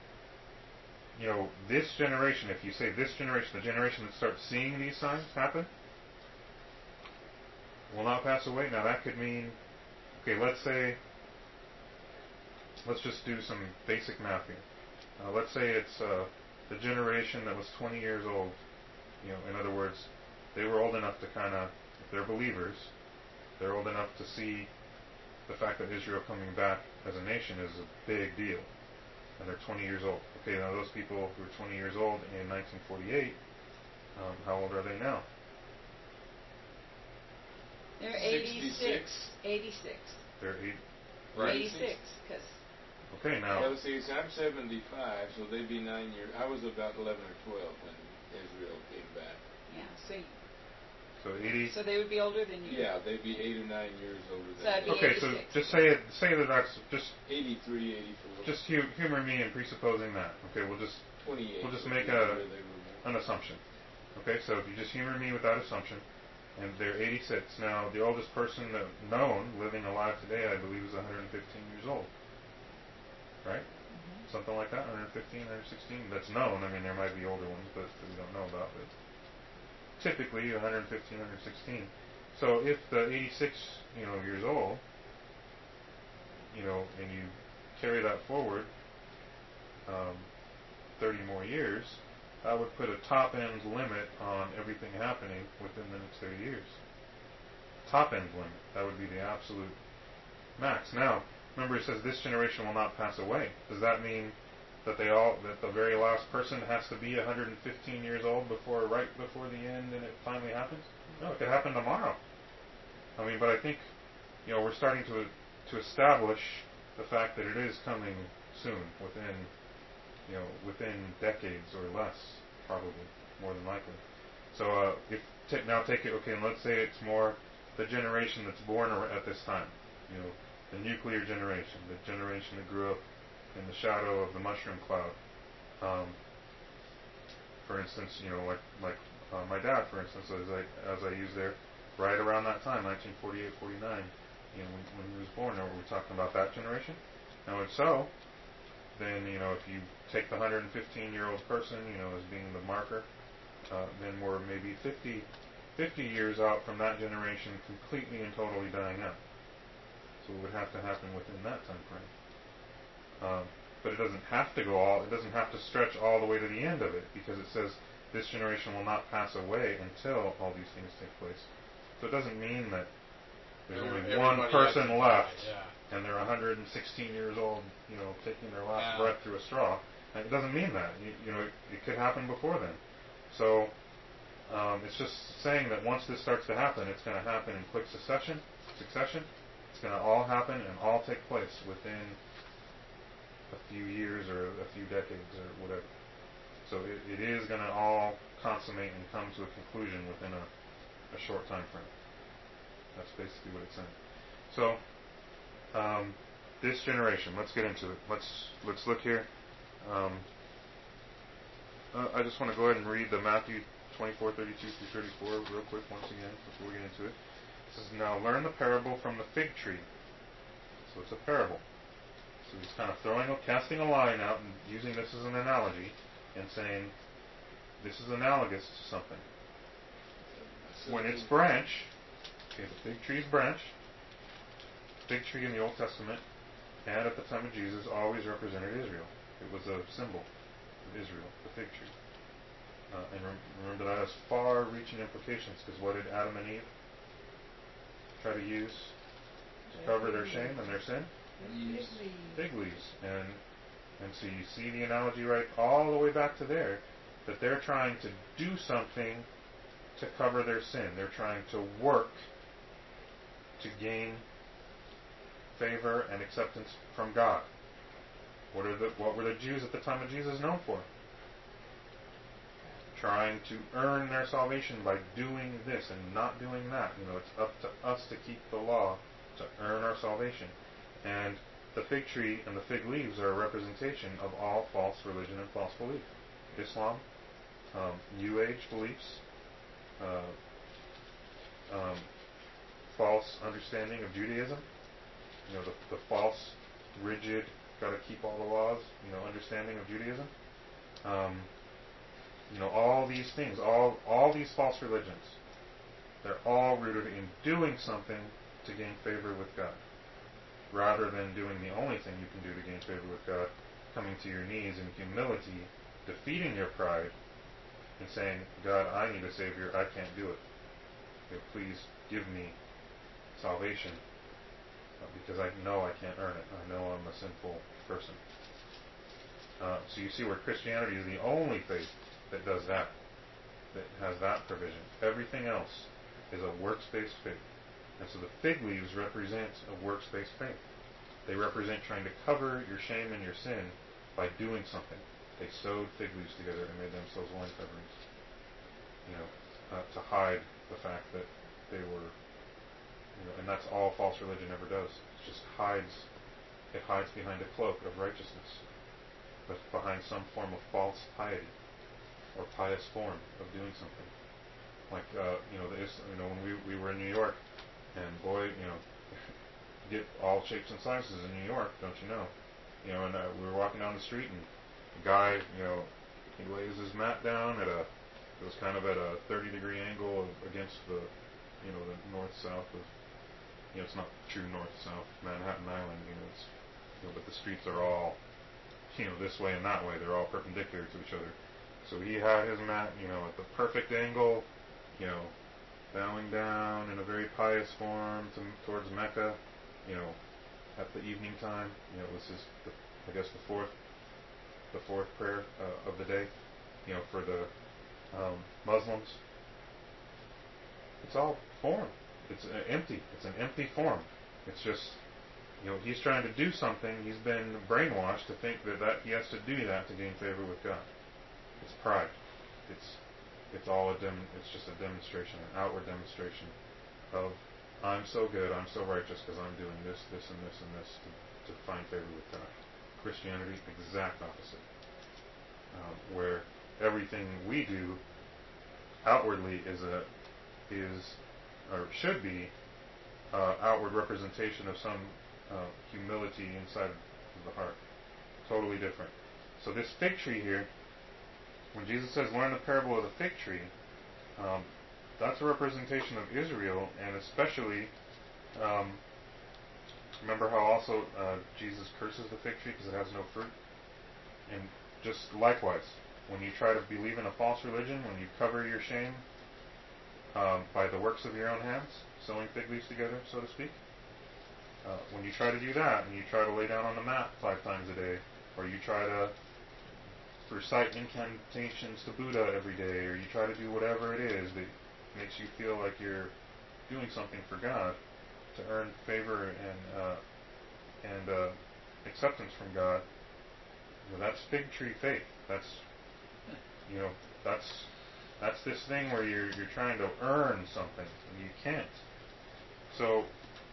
you know, this generation, if you say this generation, the generation that starts seeing these signs happen, will not pass away. Now that could mean, okay, let's say, let's just do some basic math here. Uh, let's say it's uh, the generation that was twenty years old. You know, in other words, they were old enough to kind of, if they're believers, they're old enough to see the fact that Israel coming back as a nation is a big deal. And they're twenty years old. Okay, now those people who were twenty years old in nineteen forty-eight, um, how old are they now? They're eighty-six. sixty-six. eighty-six. They're eight. Right. eighty-six, because... Okay, now. Well, see, so I'm seventy-five, so they'd be nine years. I was about eleven or twelve when Israel came back. Yeah, so, So eighty. so they would be older than you. Yeah, they'd be eight or nine years older So than that'd be me. Okay, so eighty-six. just say it. Say that that's just eighty-three, eighty-four. just hu- humor me in presupposing that. Okay, we'll just twenty-eight. we'll just would make be a- where they were born. an assumption. Okay, so if you just humor me with that assumption, and they're eighty-six. Now, the oldest person that known living alive today, I believe, is one hundred fifteen years old. Right? Mm-hmm. Something like that, one fifteen, one sixteen. That's known. I mean, there might be older ones, but that we don't know about. But typically, one fifteen, one sixteen. So if the eighty-six, you know, years old, you know, and you carry that forward um, thirty more years, that would put a top-end limit on everything happening within the next thirty years. Top-end limit. That would be the absolute max. Now, remember it says this generation will not pass away. Does that mean that they all, that the very last person has to be one hundred fifteen years old before, right before the end and it finally happens? No, it could happen tomorrow. I mean, but I think, you know, we're starting to to establish the fact that it is coming soon, within, you know, within decades or less, probably, more than likely. So uh, if t- now take it, okay, and let's say it's more the generation that's born ar- at this time. You know, the nuclear generation, the generation that grew up in the shadow of the mushroom cloud. Um, for instance, you know, like like uh, my dad, for instance, as I as I use there, right around that time, nineteen forty-eight, forty-nine, you know, when, when he was born. Are we talking about that generation? Now, if so, then you know, if you take the one hundred fifteen-year-old person, you know, as being the marker, uh, then we're maybe fifty, fifty years out from that generation completely and totally dying out. So it would have to happen within that time frame. Um, but it doesn't have to go all, it doesn't have to stretch all the way to the end of it, because it says this generation will not pass away until all these things take place. So it doesn't mean that there's Every- only one everybody person has to left, die, yeah. and they're one hundred sixteen years old, you know, taking their last Yeah. breath through a straw. And it doesn't mean that. You, you know, it, it could happen before then. So um, it's just saying that once this starts to happen, it's going to happen in quick succession. Succession. It's going to all happen and all take place within a few years or a few decades or whatever. So it, it is going to all consummate and come to a conclusion within a, a short time frame. That's basically what it's saying. So um, this generation, let's get into it. Let's let's look here. Um, uh, I just want to go ahead and read the Matthew twenty-four, thirty-two through thirty-four real quick once again before we get into it. It says, "Now learn the parable from the fig tree." So it's a parable. So he's kind of throwing, casting a line out and using this as an analogy and saying, this is analogous to something. When its branch, okay, the fig tree's branch, fig tree in the Old Testament and at the time of Jesus always represented Israel. It was a symbol of Israel, the fig tree. Uh, and rem- remember that has far-reaching implications, because what did Adam and Eve try to use to cover their shame and their sin? Leaves. Fig leaves. And and so you see the analogy right all the way back to there, that they're trying to do something to cover their sin. They're trying to work to gain favor and acceptance from God. What are the what were the Jews at the time of Jesus known for? Trying to earn their salvation by doing this and not doing that. You know, it's up to us to keep the law to earn our salvation. And the fig tree and the fig leaves are a representation of all false religion and false belief. Islam, um, New Age beliefs, uh, um, false understanding of Judaism, you know, the, the false, rigid, got to keep all the laws, you know, understanding of Judaism. Um, you know, all these things, all all these false religions, they're all rooted in doing something to gain favor with God, rather than doing the only thing you can do to gain favor with God, coming to your knees in humility, defeating your pride, and saying, God, I need a Savior, I can't do it. You know, please give me salvation, uh, because I know I can't earn it. I know I'm a sinful person. Uh, so you see where Christianity is the only faith that does that, that has that provision. Everything else is a works-based faith. And so the fig leaves represent a works-based faith. They represent trying to cover your shame and your sin by doing something. They sewed fig leaves together and made themselves loin coverings, you know, uh, to hide the fact that they were, you know, and that's all false religion ever does. It just hides, it hides behind a cloak of righteousness, but behind some form of false piety or pious form of doing something. Like, uh, you know, the, you know, when we we were in New York, and boy, you know, get all shapes and sizes in New York, don't you know? You know, and uh, we were walking down the street, and the guy, you know, he lays his mat down at a, it was kind of at a thirty degree angle of, against the, you know, the north-south of, you know, it's not true north-south, Manhattan Island, you know, it's, you know, but the streets are all, you know, this way and that way, they're all perpendicular to each other. So he had his mat, you know, at the perfect angle, you know, bowing down in a very pious form to, towards Mecca, you know, at the evening time. You know, it was his, the, I guess, the fourth, the fourth prayer uh, of the day, you know, for the um, Muslims. It's all form. It's uh, empty. It's an empty form. It's just, you know, he's trying to do something. He's been brainwashed to think that, that he has to do that to gain favor with God. It's pride. It's it's all a dem- it's just a demonstration, an outward demonstration of I'm so good, I'm so righteous because I'm doing this, this, and this, and this to, to find favor with God. Christianity, exact opposite, um, where everything we do outwardly is a is or should be uh, outward representation of some uh, humility inside of the heart. Totally different. So this fig tree here, when Jesus says, learn the parable of the fig tree, um, that's a representation of Israel, and especially, um, remember how also uh, Jesus curses the fig tree because it has no fruit? And just likewise, when you try to believe in a false religion, when you cover your shame um, by the works of your own hands, sewing fig leaves together, so to speak, uh, when you try to do that, and you try to lay down on the mat five times a day, or you try to recite incantations to Buddha every day, or you try to do whatever it is that makes you feel like you're doing something for God to earn favor and uh, and uh, acceptance from God, well, that's fig tree faith. That's you know that's that's this thing where you're you're trying to earn something and you can't. So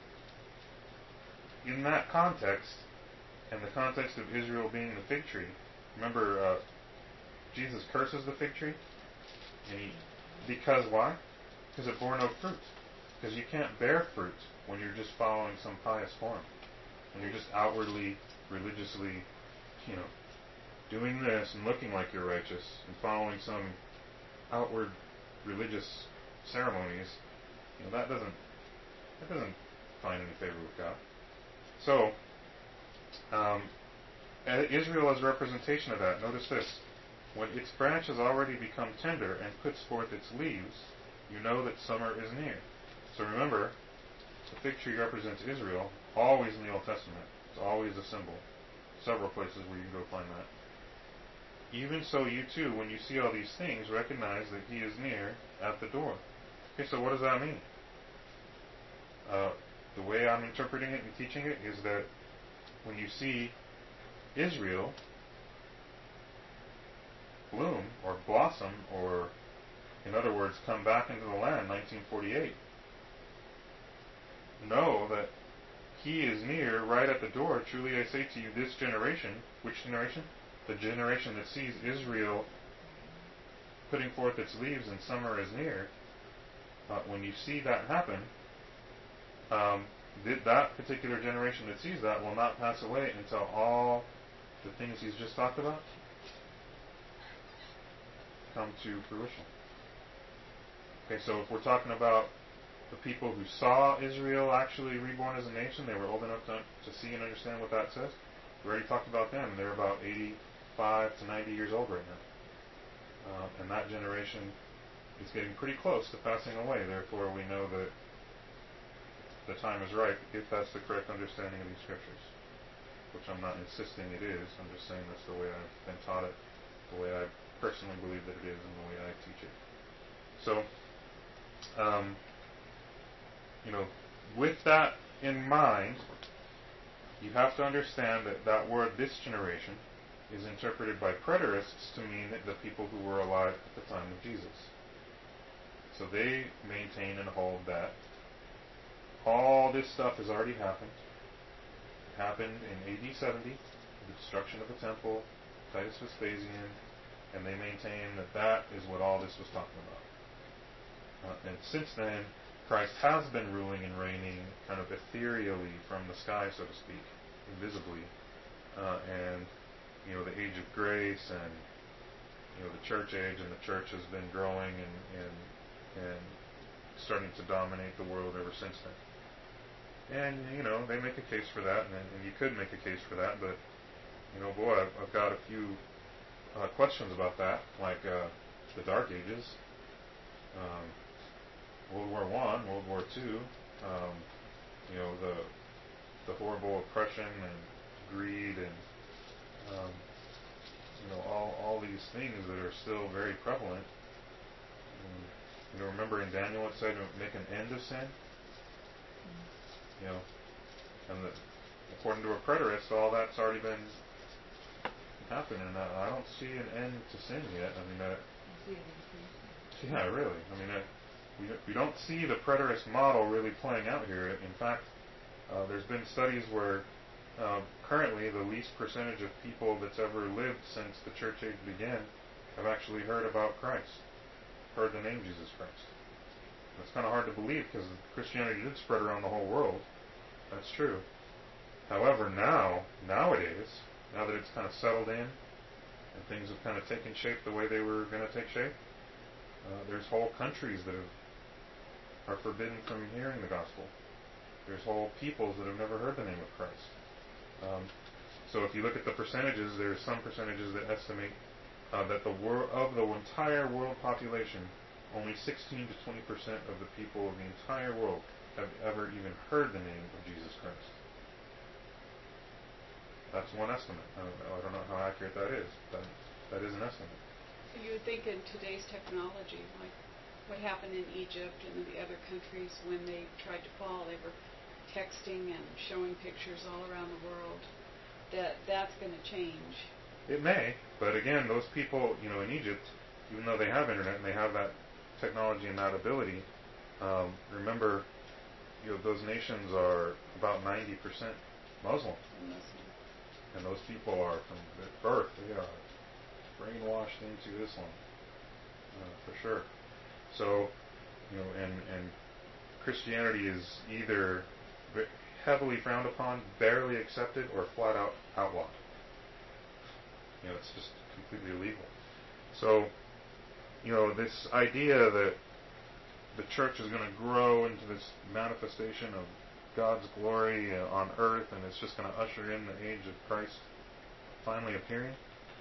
in that context, and the context of Israel being the fig tree, remember uh, Jesus curses the fig tree, and he because why? Because it bore no fruit. Because you can't bear fruit when you're just following some pious form. When you're just outwardly, religiously, you know, doing this and looking like you're righteous and following some outward religious ceremonies, you know, that doesn't that doesn't find any favor with God. So, um, Israel is a representation of that. Notice this. When its branch has already become tender and puts forth its leaves, you know that summer is near. So remember, the fig tree represents Israel, always in the Old Testament. It's always a symbol. Several places where you can go find that. Even so, you too, when you see all these things, recognize that He is near at the door. Okay, so what does that mean? Uh, the way I'm interpreting it and teaching it is that when you see Israel bloom or blossom, or in other words, come back into the land, nineteen forty-eight, know that He is near, right at the door. Truly I say to you, this generation, which generation? The generation that sees Israel putting forth its leaves and summer is near. Uh, when you see that happen, um, th- that particular generation that sees that will not pass away until all the things He's just talked about come to fruition. Okay, so if we're talking about the people who saw Israel actually reborn as a nation, they were old enough to, to see and understand what that says. We already talked about them. They're about eighty-five to ninety years old right now. Uh, and that generation is getting pretty close to passing away. Therefore, we know that the time is ripe if that's the correct understanding of these scriptures. Which I'm not insisting it is. I'm just saying that's the way I've been taught it, the way I personally believe that it is, and the way I teach it. So, um, you know, with that in mind, you have to understand that that word, this generation, is interpreted by preterists to mean that the people who were alive at the time of Jesus. So they maintain and hold that all this stuff has already happened. It happened in A D seventy, the destruction of the temple, Titus Vespasian, and they maintain that that is what all this was talking about. Uh, and since then, Christ has been ruling and reigning kind of ethereally from the sky, so to speak, invisibly. Uh, and, you know, the age of grace and, you know, the church age, and the church has been growing and, and, and starting to dominate the world ever since then. And, you know, they make a case for that, and, and you could make a case for that, but, you know, boy, I've, I've got a few uh, questions about that, like uh, the Dark Ages, um, World War One, World War Two, um, you know, the the horrible oppression and greed and, um, you know, all, all these things that are still very prevalent. And, you know, remember in Daniel it said, make an end of sin? You know, and the, according to a preterist, all that's already been happening. And I, I don't see an end to sin yet. I mean, uh, I see it increasing. Yeah, really. I mean, uh, we we don't see the preterist model really playing out here. In fact, uh, there's been studies where uh, currently the least percentage of people that's ever lived since the church age began have actually heard about Christ, heard the name Jesus Christ. That's kind of hard to believe because Christianity did spread around the whole world. That's true. However, now, nowadays, now that it's kind of settled in and things have kind of taken shape the way they were going to take shape, uh, there's whole countries that have, are forbidden from hearing the gospel. There's whole peoples that have never heard the name of Christ. Um, so if you look at the percentages, there's some percentages that estimate uh, that the wor- of the entire world population, only sixteen to twenty percent of the people of the entire world have ever even heard the name of Jesus Christ. That's one estimate. I don't know, I don't know how accurate that is, but that is an estimate. So you would think in today's technology, like what happened in Egypt and in the other countries when they tried to fall, they were texting and showing pictures all around the world, that that's going to change. It may, but again, those people, you know, in Egypt, even though they have internet and they have that technology and that ability, um, remember, you know, those nations are about ninety percent Muslim. And those people are, from birth, they are brainwashed into Islam, uh, for sure. So, you know, and, and Christianity is either heavily frowned upon, barely accepted, or flat out outlawed. You know, it's just completely illegal. So, you know, this idea that the church is going to grow into this manifestation of God's glory uh, on earth, and it's just going to usher in the age of Christ finally appearing.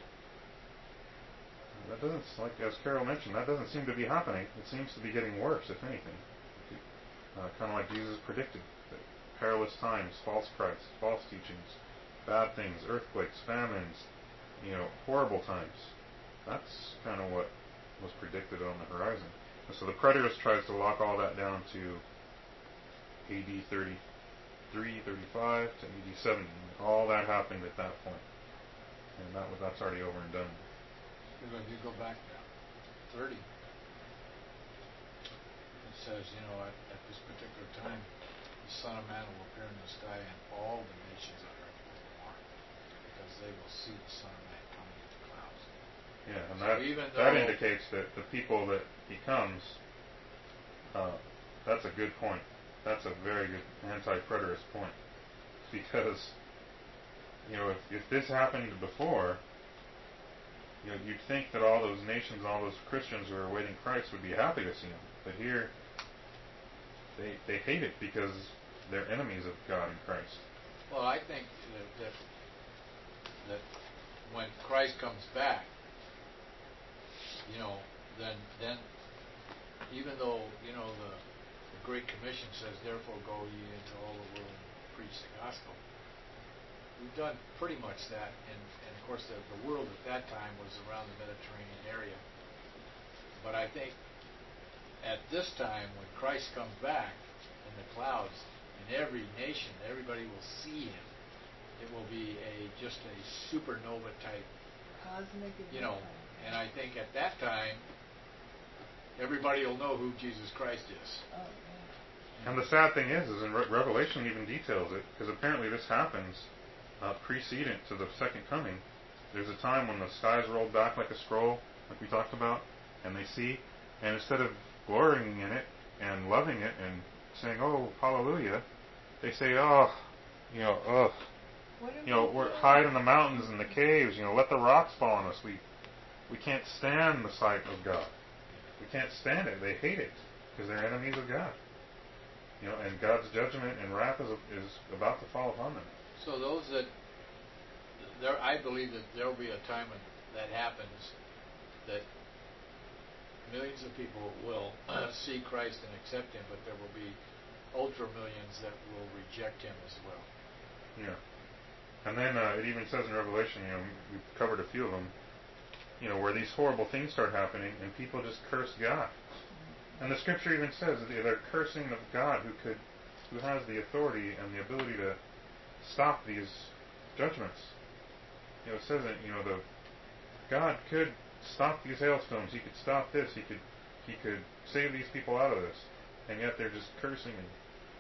That doesn't, like as Carol mentioned, that doesn't seem to be happening. It seems to be getting worse, if anything. Uh, kind of like Jesus predicted, that perilous times, false Christ, false teachings, bad things, earthquakes, famines, you know, horrible times. That's kind of what was predicted on the horizon. And so the preterist tries to lock all that down to A D thirty-three, thirty-five to A D seventy. All that happened at that point. And that was, that's already over and done. If you go back to thirty, it says, you know, at, at this particular time, the Son of Man will appear in the sky, and all the nations of earth will mourn, because they will see the Son of Man coming in the clouds. Yeah, and So that, even that though- indicates that the people that he comes, uh, that's a good point. That's a very good anti-preterist point. Because, you know, if, if this happened before, you know, you'd think that all those nations, all those Christians who are awaiting Christ would be happy to see him. But here, they they hate it because they're enemies of God and Christ. Well, I think that, that that when Christ comes back, you know, then then even though, you know, the, the Great Commission says, "Therefore go ye into all the world and preach the gospel," we've done pretty much that, and, and of course the, the world at that time was around the Mediterranean area. But I think at this time, when Christ comes back in the clouds, in every nation, everybody will see him. It will be a just a supernova type, Cosmic event. you know. And I think at that time, everybody will know who Jesus Christ is. Oh, yeah. And the sad thing is, is in Re- Revelation even details it, because apparently this happens uh, precedent to the second coming. There's a time when the sky's rolled back like a scroll, like we talked about, and they see, and instead of glorying in it and loving it and saying, "Oh, hallelujah," they say, "Oh, you know, ugh, What do you know, we we're do? hide in the mountains and the caves. You know, let the rocks fall on us. We we can't stand the sight of God. We can't stand it. They hate it because they're enemies of God. You know, and God's judgment and wrath is is about to fall upon them." So those that there, I believe that there will be a time when that happens, that millions of people will see Christ and accept him, but there will be ultra millions that will reject him as well. Yeah. And then uh, it even says in Revelation, you know, we've covered a few of them, you know, where these horrible things start happening and people just curse God. And the scripture even says that they're cursing of God who could, who has the authority and the ability to stop these judgments. You know, it says that, you know, the God could stop these hailstones. He could stop this. He could he could save these people out of this, and yet they're just cursing and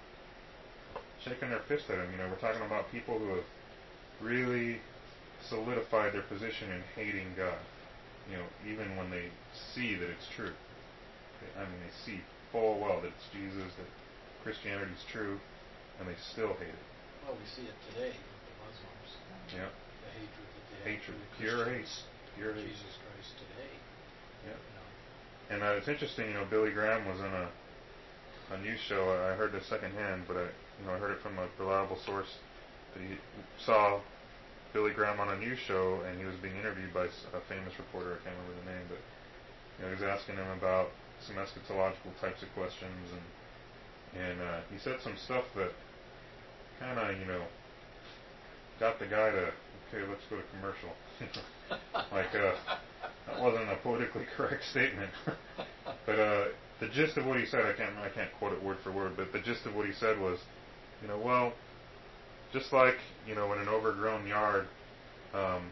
shaking their fist at him. You know, we're talking about people who have really solidified their position in hating God. You know, even when they see that it's true. I mean, they see full well that it's Jesus, that Christianity is true, and they still hate it. Well, we see it today with the Muslims. Yeah. The hatred that they have Hatred, for the pure hate, Christians, pure hate. Jesus Christ today. Yeah. You know. And uh, it's interesting, you know, Billy Graham was in a a news show. I heard this secondhand, but I, you know, I heard it from a reliable source. That he saw Billy Graham on a news show, and he was being interviewed by a famous reporter. I can't remember the name, but you know, he was asking him about some eschatological types of questions, and and uh, he said some stuff that kind of, you know, got the guy to, okay, let's go to commercial. Like, uh, that wasn't a politically correct statement. But uh, the gist of what he said, I can't I can't quote it word for word, but the gist of what he said was, you know, well, just like, you know, in an overgrown yard, um,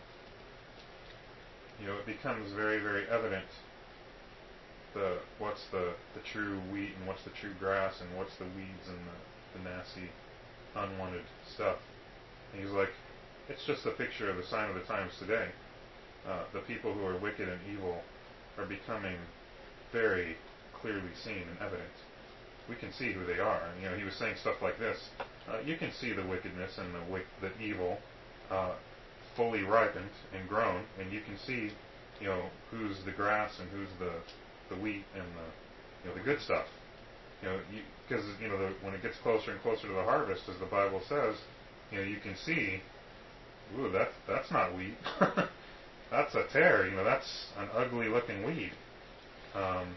you know, it becomes very, very evident the what's the, the true wheat and what's the true grass and what's the weeds and the, the nasty, unwanted stuff. And he's like, it's just a picture of the sign of the times today. Uh, the people who are wicked and evil are becoming very clearly seen and evident. We can see who they are. And, you know, he was saying stuff like this. Uh, you can see the wickedness and the wick- the evil uh, fully ripened and grown, and you can see, you know, who's the grass and who's the the wheat and the, you know, the good stuff. You know, because you, you know the, when it gets closer and closer to the harvest, as the Bible says, you know, you can see, ooh, that's that's not wheat. That's a tare. You know, that's an ugly looking weed. Um,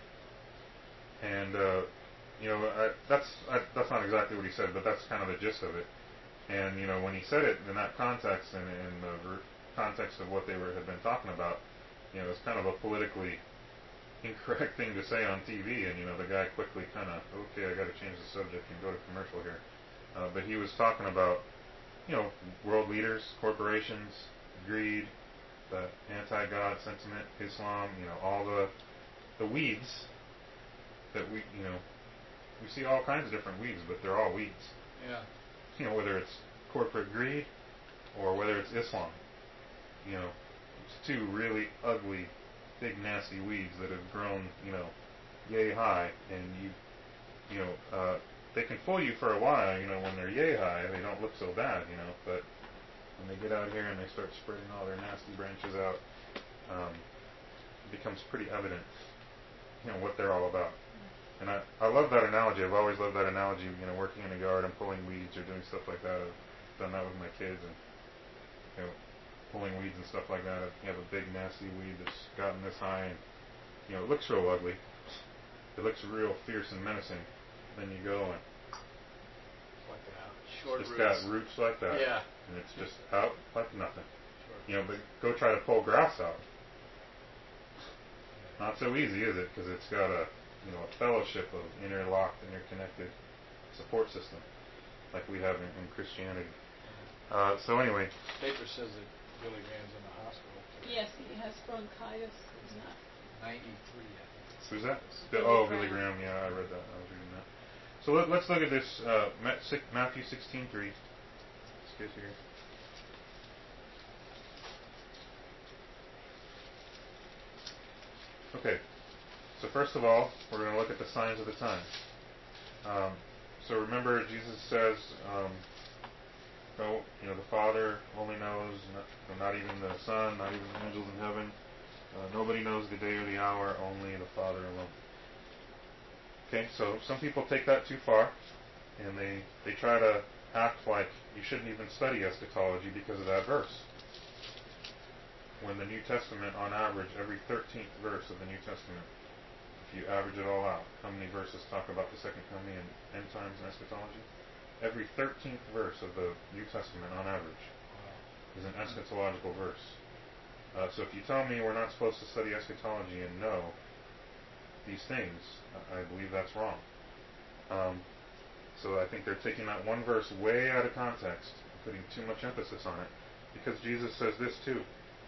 and uh, you know, I, that's I, that's not exactly what he said, but that's kind of the gist of it. And you know, when he said it in that context and in the re- context of what they were had been talking about, you know, it's kind of a politically incorrect thing to say on T V. And you know, the guy quickly kind of, okay, I got to change the subject and go to commercial here. Uh, but he was talking about, you know, world leaders, corporations, greed, the anti-God sentiment, Islam, you know, all the the weeds that we, you know, we see all kinds of different weeds, but they're all weeds. Yeah. You know, whether it's corporate greed or whether it's Islam. You know, it's two really ugly, big, nasty weeds that have grown, you know, yay high, and you, you know, uh, they can fool you for a while. You know, when they're yay high, they don't look so bad. You know, but when they get out here and they start spreading all their nasty branches out, um, it becomes pretty evident, you know, what they're all about. And I, I love that analogy. I've always loved that analogy, you know, working in a yard and pulling weeds or doing stuff like that. I've done that with my kids, and, you know, pulling weeds and stuff like that. You have a big, nasty weed that's gotten this high, and, you know, it looks real ugly. It looks real fierce and menacing. Then you go and Like that. Short it's roots. got roots like that. Yeah. And it's just out like nothing. Short You know, but roots. go try to pull grass out. Not so easy, is it? Because it's got a, you know, a fellowship of interlocked, interconnected support system, like we have in, in Christianity. Uh, so anyway, Paper says that Billy Graham's in the hospital. Yes, he has bronchitis. He's not. ninety-three, I think. who's that? Billy oh, Graham. Billy Graham. Yeah, I read that. I was reading that. So let, let's look at this. Uh, Matthew sixteen three. Let's get here. Okay. So first of all, we're going to look at the signs of the times. Um, so remember, Jesus says, um, no, you know, the Father only knows, not, not even the Son, not even the angels in heaven. Uh, nobody knows the day or the hour, only the Father alone. Okay, so some people take that too far, and they, they try to act like you shouldn't even study eschatology because of that verse. When the New Testament, on average, every thirteenth verse of the New Testament, if you average it all out, how many verses talk about the second coming and end times and eschatology? Every thirteenth verse of the New Testament, on average, is an eschatological verse. Uh, so if you tell me we're not supposed to study eschatology and know these things, I believe that's wrong. Um, so I think they're taking that one verse way out of context, putting too much emphasis on it, because Jesus says this too.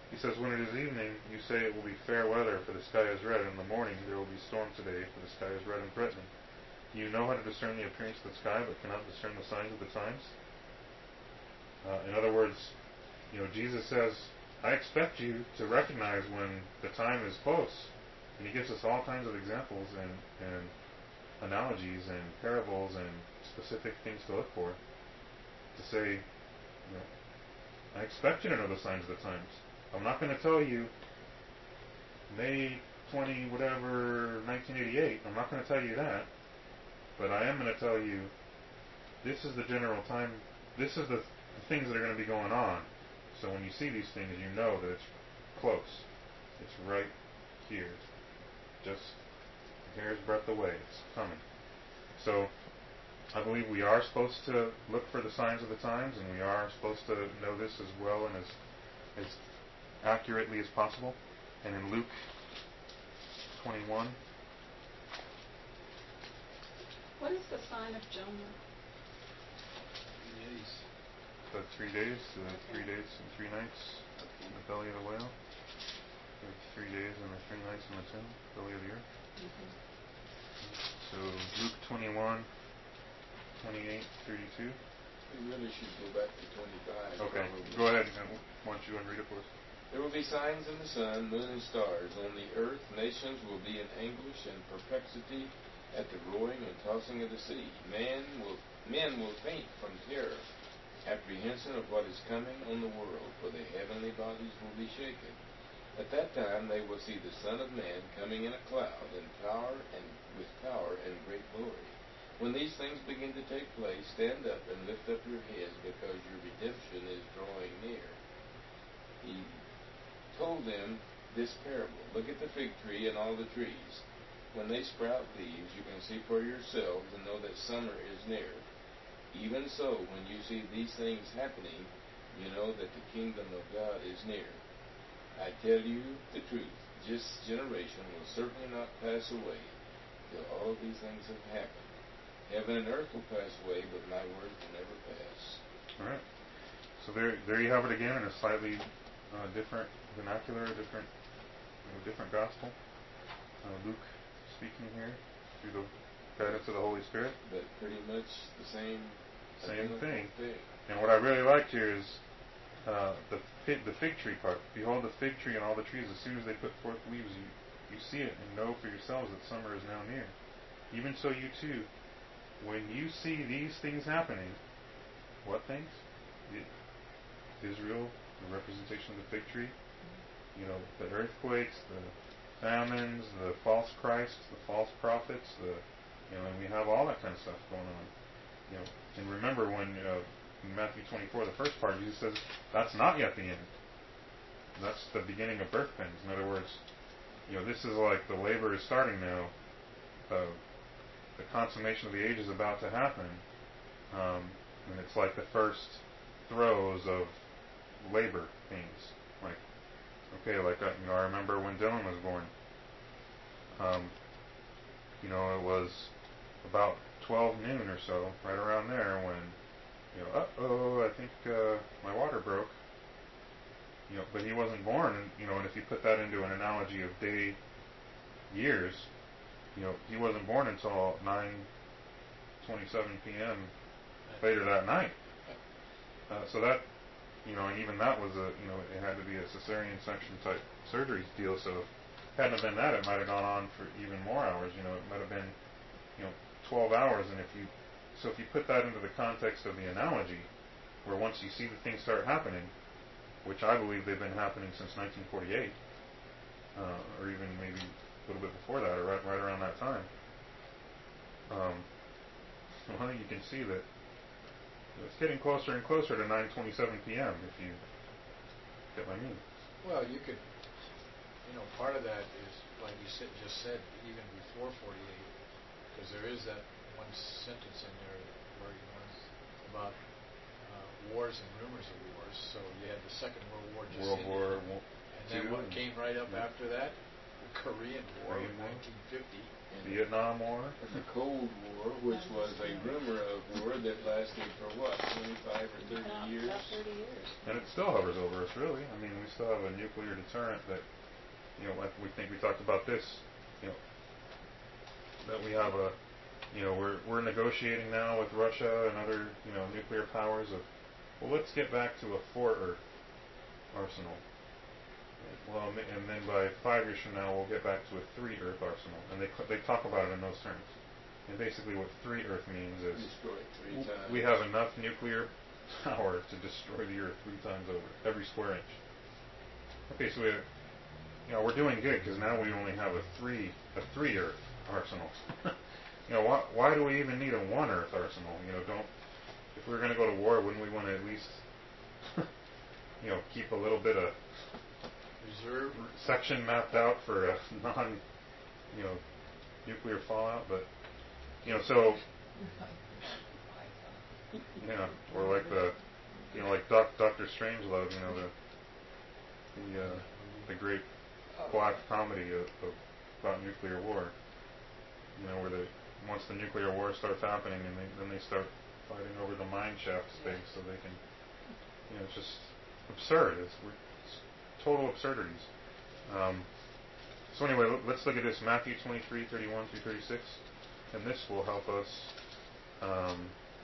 He says, when it is evening, you say it will be fair weather, for the sky is red. In the morning, there will be storm today, for the sky is red and threatening. You know how to discern the appearance of the sky, but cannot discern the signs of the times? Uh, in other words, you know, Jesus says, I expect you to recognize when the time is close. And he gives us all kinds of examples and, and analogies and parables and specific things to look for. To say, you know, I expect you to know the signs of the times. I'm not going to tell you May twentieth, whatever, nineteen eighty-eight. I'm not going to tell you that. But I am going to tell you this is the general time, this is the, the things that are going to be going on. So when you see these things, you know that it's close. It's right here. Just a hair's breadth away. It's coming. So I believe we are supposed to look for the signs of the times, and we are supposed to know this as well and as, as accurately as possible. And in Luke twenty-one, What is the sign of Jonah? Three days. the three days, the Okay. three days and three nights Okay. in the belly of the whale, the three days and the three nights in the tomb, belly of the earth. Mhm. So Luke twenty-one, twenty-eight, thirty-two. We really should go back to twenty-five. Okay, probably. go ahead. uh, Why don't you unread it for us? There will be signs in the sun, moon, and stars. On the earth, nations will be in anguish and perplexity at the roaring and tossing of the sea. Man will, men will faint from terror, apprehension of what is coming on the world, for the heavenly bodies will be shaken. At that time they will see the Son of Man coming in a cloud, in power and with power and great glory. When these things begin to take place, stand up and lift up your heads, because your redemption is drawing near. He told them this parable. Look at the fig tree and all the trees. When they sprout leaves, you can see for yourselves and know that summer is near. Even so, when you see these things happening, you know that the kingdom of God is near. I tell you the truth, this generation will certainly not pass away till all these things have happened. Heaven and earth will pass away, but my word will never pass. All right. So there, there you have it again in a slightly uh, different vernacular, a different, you know, different gospel. Uh, Luke speaking here through the guidance of the Holy Spirit. But pretty much the same, Same identical thing. thing. And what I really liked here is uh, the fig, the fig tree part. Behold the fig tree and all the trees. As soon as they put forth leaves, you you see it and know for yourselves that summer is now near. Even so, you too, when you see these things happening, what things? The, Israel, the representation of the fig tree. You know, the earthquakes, the famines, the false Christs, the false prophets, the you know, and we have all that kind of stuff going on. You know, and remember when uh, in Matthew twenty-four, the first part, Jesus says that's not yet the end. That's the beginning of birth pains. In other words, you know, this is like the labor is starting now. Uh, the consummation of the age is about to happen, um, and it's like the first throes of labor pains. Like, okay, like I, you know, I remember when Dylan was born. Um, you know, it was about twelve noon or so, right around there, when you know, uh oh, I think uh, my water broke. You know, but he wasn't born. You know, and if you put that into an analogy of day years, you know, he wasn't born until nine twenty-seven p.m. later that night. Uh, so that, you know, and even that was a, you know, it had to be a cesarean section type surgery deal. So if it hadn't have been that, it might have gone on for even more hours. You know, it might have been, you know, twelve hours. And if you, so if you put that into the context of the analogy, where once you see the things start happening, which I believe they've been happening since nineteen forty-eight, uh, or even maybe a little bit before that, or right, right around that time. Um, well, you can see that it's getting closer and closer to nine twenty-seven p.m. if you get what I mean. Well, you could, you know, part of that is, like you said, just said, even before forty-eight, because there is that one sentence in there where you know it's about uh, wars and rumors of wars. So you had the Second World War just World ended, War and One, then Two, what came right up yeah. after that? The Korean War Korean in War. nineteen fifty. And Vietnam War. the Cold War, which was a rumor of war that lasted for what, twenty-five or thirty About- years? About thirty years. And it still hovers over us, really. I mean, we still have a nuclear deterrent that, you know, like we think we talked about this, you know, that we have a, you know, we're we're negotiating now with Russia and other, you know, nuclear powers of, well, let's get back to a four Earth arsenal. Well, and then by five years from now, we'll get back to a three Earth arsenal, and they they talk about it in those terms. And basically, what three Earth means is Destroy it three w- times. we have enough nuclear power to destroy the Earth three times over, every square inch. Okay, so we, you know, we're doing good because now we only have a three a three Earth arsenal. You know, why why do we even need a one Earth arsenal? You know, don't if we were going to go to war, wouldn't we want to at least, you know, keep a little bit of Reserve. section mapped out for a non, you know, nuclear fallout? But, you know, so, yeah, or like the, you know, like Doc, Doctor Strangelove, you know, the the uh, the great black comedy of, of about nuclear war. You know, where the once the nuclear war starts happening, and they, then they start fighting over the mine shaft space, so they can, you know, it's just absurd. It's, it's total absurdities. Um, so anyway, l- let's look at this, Matthew twenty-three, thirty-one through thirty-six, and this will help us. Um,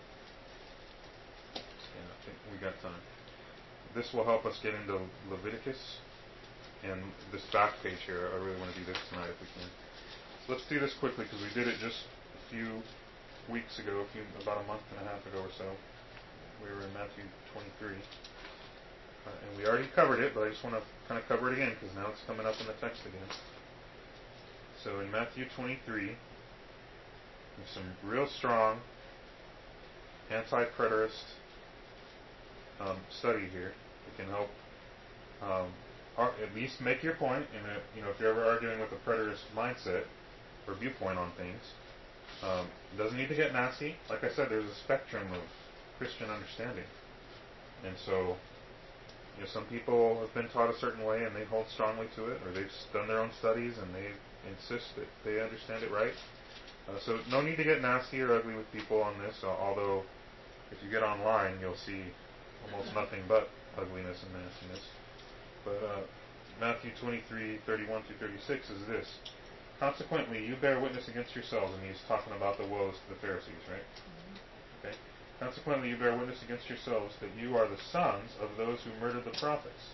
yeah, I think we got time. This will help us get into Leviticus and this back page here. I really want to do this tonight if we can. So let's do this quickly because we did it just a few weeks ago, a few, about a month and a half ago or so. We were in Matthew twenty-three. Uh, and we already covered it, but I just want to kind of cover it again because now it's coming up in the text again. So in Matthew twenty-three, there's some real strong anti-preterist um, study here. It can help um, ar- at least make your point. And you know, if you're ever arguing with a preterist mindset or viewpoint on things, um, it doesn't need to get nasty. Like I said, there's a spectrum of Christian understanding, and so. You know, some people have been taught a certain way and they hold strongly to it, or they've done their own studies and they insist that they understand it right. Uh, so no need to get nasty or ugly with people on this, uh, although if you get online you'll see almost nothing but ugliness and nastiness. But uh, Matthew twenty-three, thirty-one through thirty-six is this. Consequently, you bear witness against yourselves, and he's talking about the woes to the Pharisees, right? Okay. Consequently, you bear witness against yourselves that you are the sons of those who murdered the prophets.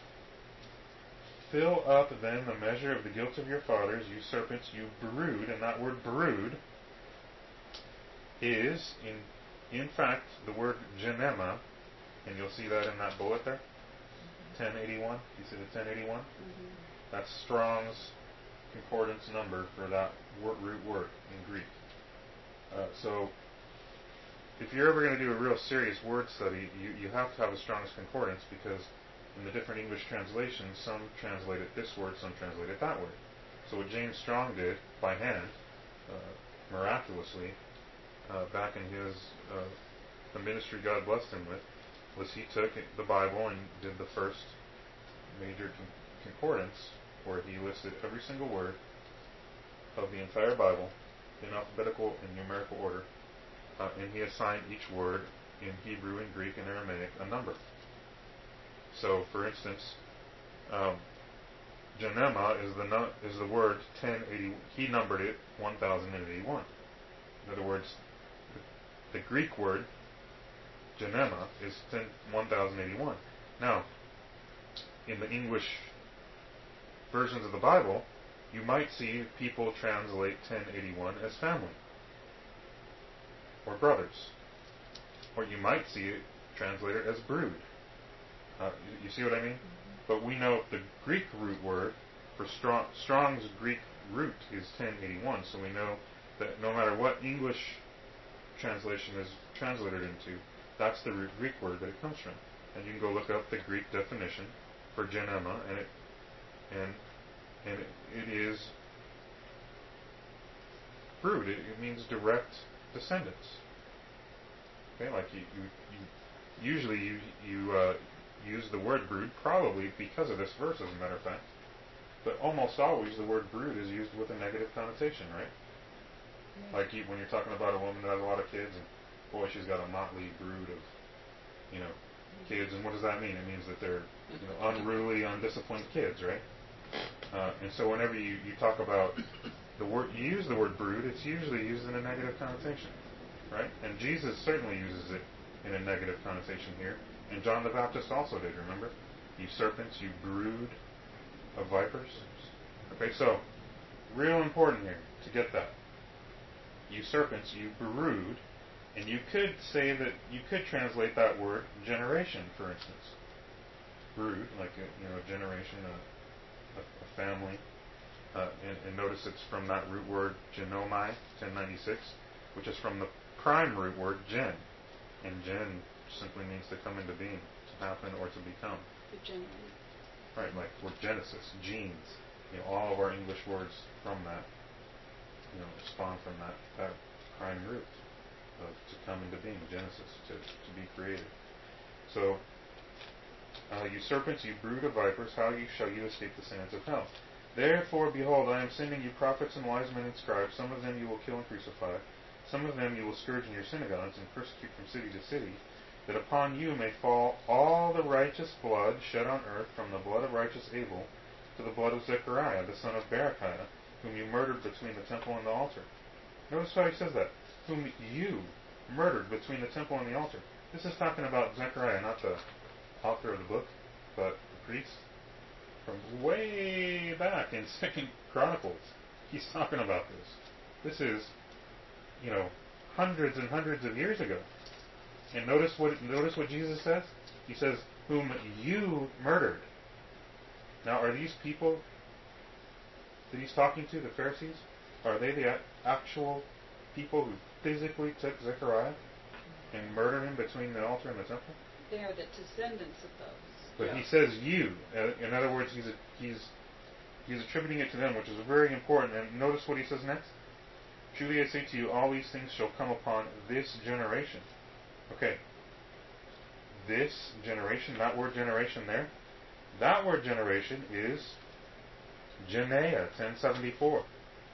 Fill up then the measure of the guilt of your fathers, you serpents, you brood, and that word brood is, in in fact, the word genema, and you'll see that in that bullet there, ten eighty-one. You see the ten eighty-one? Mm-hmm. That's Strong's concordance number for that word, root word in Greek. Uh, so, if you're ever going to do a real serious word study, you, you have to have a Strong's Concordance because in the different English translations, some translate it this word, some translate it that word. So what James Strong did by hand, uh, miraculously, uh, back in his uh, the ministry God blessed him with, was he took the Bible and did the first major con- concordance where he listed every single word of the entire Bible in alphabetical and numerical order. Uh, and he assigned each word in Hebrew and Greek and Aramaic a number. So, for instance, um, genema is the nu- is the word ten eighty. He numbered it one thousand eighty-one. In other words, the, the Greek word genema is one thousand eighty-one. Now, in the English versions of the Bible, you might see people translate ten eighty-one as family or brothers, or you might see it translated as brood. Uh, you, you see what I mean? But we know the Greek root word for strong, Strong's Greek root is ten eighty-one, so we know that no matter what English translation is translated into, that's the root Greek word that it comes from. And you can go look up the Greek definition for genema, and it and and it, it is brood. It, it means direct descendants. Okay, like you, you, you usually you you uh, use the word brood probably because of this verse, as a matter of fact. But almost always the word brood is used with a negative connotation, right? Like you, when you're talking about a woman that has a lot of kids, and boy, she's got a motley brood of, you know, kids. And what does that mean? It means that they're, you know, unruly, undisciplined kids, right? Uh, and so whenever you, you talk about the word, you use the word brood, it's usually used in a negative connotation, right? And Jesus certainly uses it in a negative connotation here. And John the Baptist also did, remember? You serpents, you brood of vipers. Okay, so, real important here to get that. You serpents, you brood, and you could say that, you could translate that word generation, for instance. Brood, like a, you know, a generation, a, a, a family. Uh, and, and notice it's from that root word genomai, ten ninety-six, which is from the prime root word gen. And gen simply means to come into being, to happen, or to become. To generate. Right, like with Genesis, genes. You know, all of our English words from that, you know, spawn from that, that prime root of to come into being, Genesis, to, to be created. So, uh, you serpents, you brood of vipers, how you shall you escape the sins of hell? Therefore, behold, I am sending you prophets and wise men and scribes. Some of them you will kill and crucify. Some of them you will scourge in your synagogues and persecute from city to city, that upon you may fall all the righteous blood shed on earth, from the blood of righteous Abel to the blood of Zechariah, the son of Berechiah, whom you murdered between the temple and the altar. Notice how he says that. Whom you murdered between the temple and the altar. This is talking about Zechariah, not the author of the book, but the priest. From way back in Second Chronicles, he's talking about this. This is, you know, hundreds and hundreds of years ago. And notice what notice what Jesus says? He says, whom you murdered. Now, are these people that he's talking to, the Pharisees, are they the actual people who physically took Zechariah and murdered him between the altar and the temple? They are the descendants of those. But Yeah. he says you. In other words, he's a, he's he's attributing it to them, which is very important. And notice what he says next. Truly I say to you, all these things shall come upon this generation. Okay. This generation, that word generation there, that word generation is Genea, ten seventy-four.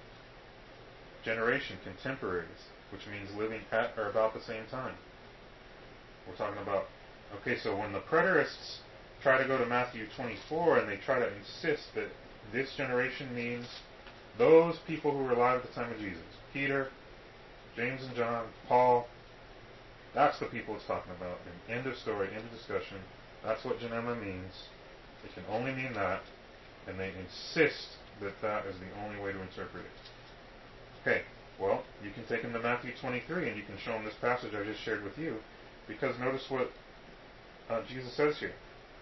Generation, contemporaries, which means living at or about the same time. We're talking about, okay, so when the preterists try to go to Matthew twenty-four and they try to insist that this generation means those people who were alive at the time of Jesus, Peter, James and John, Paul, that's the people it's talking about. And end of story, end of discussion. That's what genema means. It can only mean that, and they insist that that is the only way to interpret it. Okay, well, you can take them to Matthew twenty-three and you can show them this passage I just shared with you, because notice what uh, Jesus says here.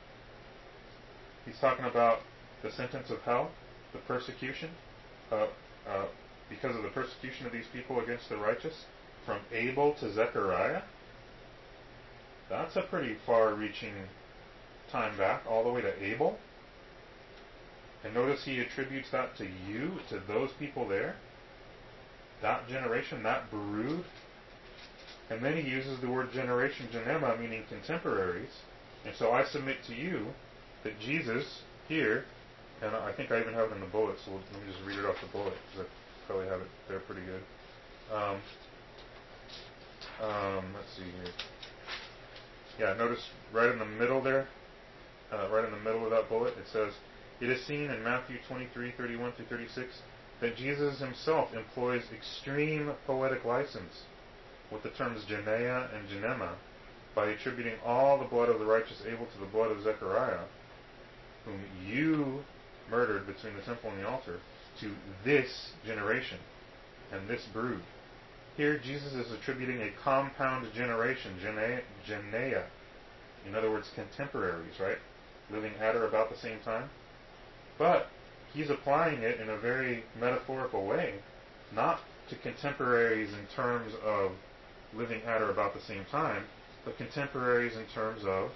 He's talking about the sentence of hell, the persecution, uh, uh, because of the persecution of these people against the righteous, from Abel to Zechariah. That's a pretty far-reaching time back, all the way to Abel. And notice he attributes that to you, to those people there, that generation, that brood. And then he uses the word generation, genema, meaning contemporaries. And so I submit to you that Jesus here, and I think I even have it in the bullet, so let me just read it off the bullet, because I probably have it there pretty good. Um, um, let's see here. Yeah, notice right in the middle there, uh, right in the middle of that bullet, it says, it is seen in Matthew twenty-three, thirty-one through thirty-six, that Jesus himself employs extreme poetic license with the terms Genea and Genema by attributing all the blood of the righteous Abel to the blood of Zechariah, whom you murdered between the temple and the altar, to this generation and this brood. Here, Jesus is attributing a compound generation, Genea, Genea, in other words, contemporaries, right? Living at or about the same time. But he's applying it in a very metaphorical way, not to contemporaries in terms of living at or about the same time, but contemporaries in terms of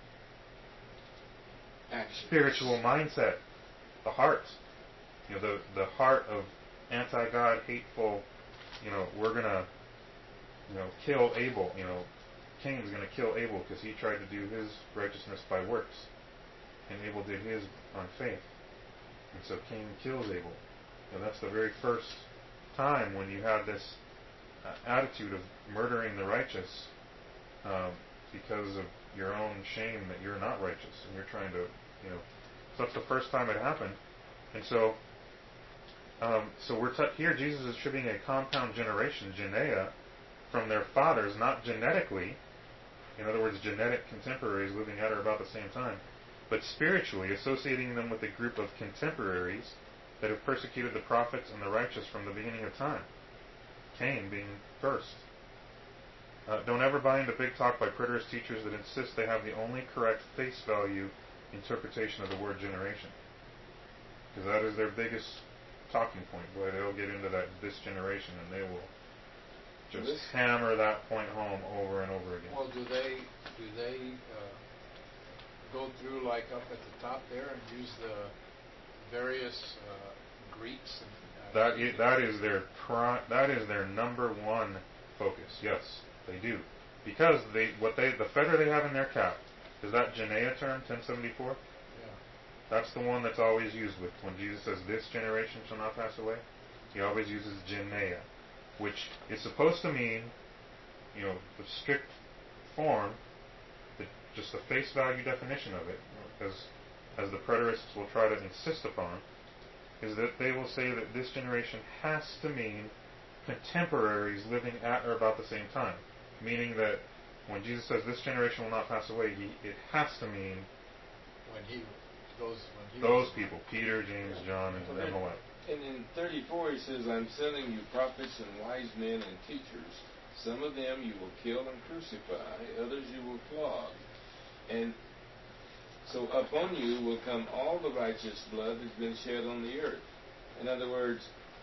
Actions. Spiritual mindset, the heart. You know, the, the heart of anti-God, hateful, you know, we're going to, you know, kill Abel. You know, Cain's going to kill Abel because he tried to do his righteousness by works. And Abel did his on faith. And so Cain kills Abel. And that's the very first time when you had this uh, attitude of murdering the righteous um, because of your own shame that you're not righteous and you're trying to, you know. So that's the first time it happened. And so, um, so we're t- here. Jesus is attributing a compound generation, Genea, from their fathers, not genetically. In other words, genetic contemporaries living at or about the same time, but spiritually associating them with a group of contemporaries that have persecuted the prophets and the righteous from the beginning of time. Cain being first. Uh, don't ever buy into big talk by preterist teachers that insist they have the only correct face value interpretation of the word generation. Because that is their biggest talking point. Boy, they'll get into that this generation and they will just This- hammer that point home over and over again. Well, do they, do they uh, go through like up at the top there and use the various uh, Greeks? And, uh, That is, that is their pri- that is their number one focus. Yes, they do, because they what they the feather they have in their cap is that Genea term ten seventy-four. Yeah. That's the one that's always used with when Jesus says this generation shall not pass away. He always uses Genea, which is supposed to mean, you know, the strict form, the, just the face value definition of it, as as the preterists will try to insist upon, is that they will say that this generation has to mean contemporaries living at or about the same time, meaning that when Jesus says this generation will not pass away, he, it has to mean When he, those, when he those was, people, Peter, James, John, and them alike. And in thirty-four he says, I'm sending you prophets and wise men and teachers. Some of them you will kill and crucify, others you will flog. And so upon you will come all the righteous blood that's been shed on the earth. In other words,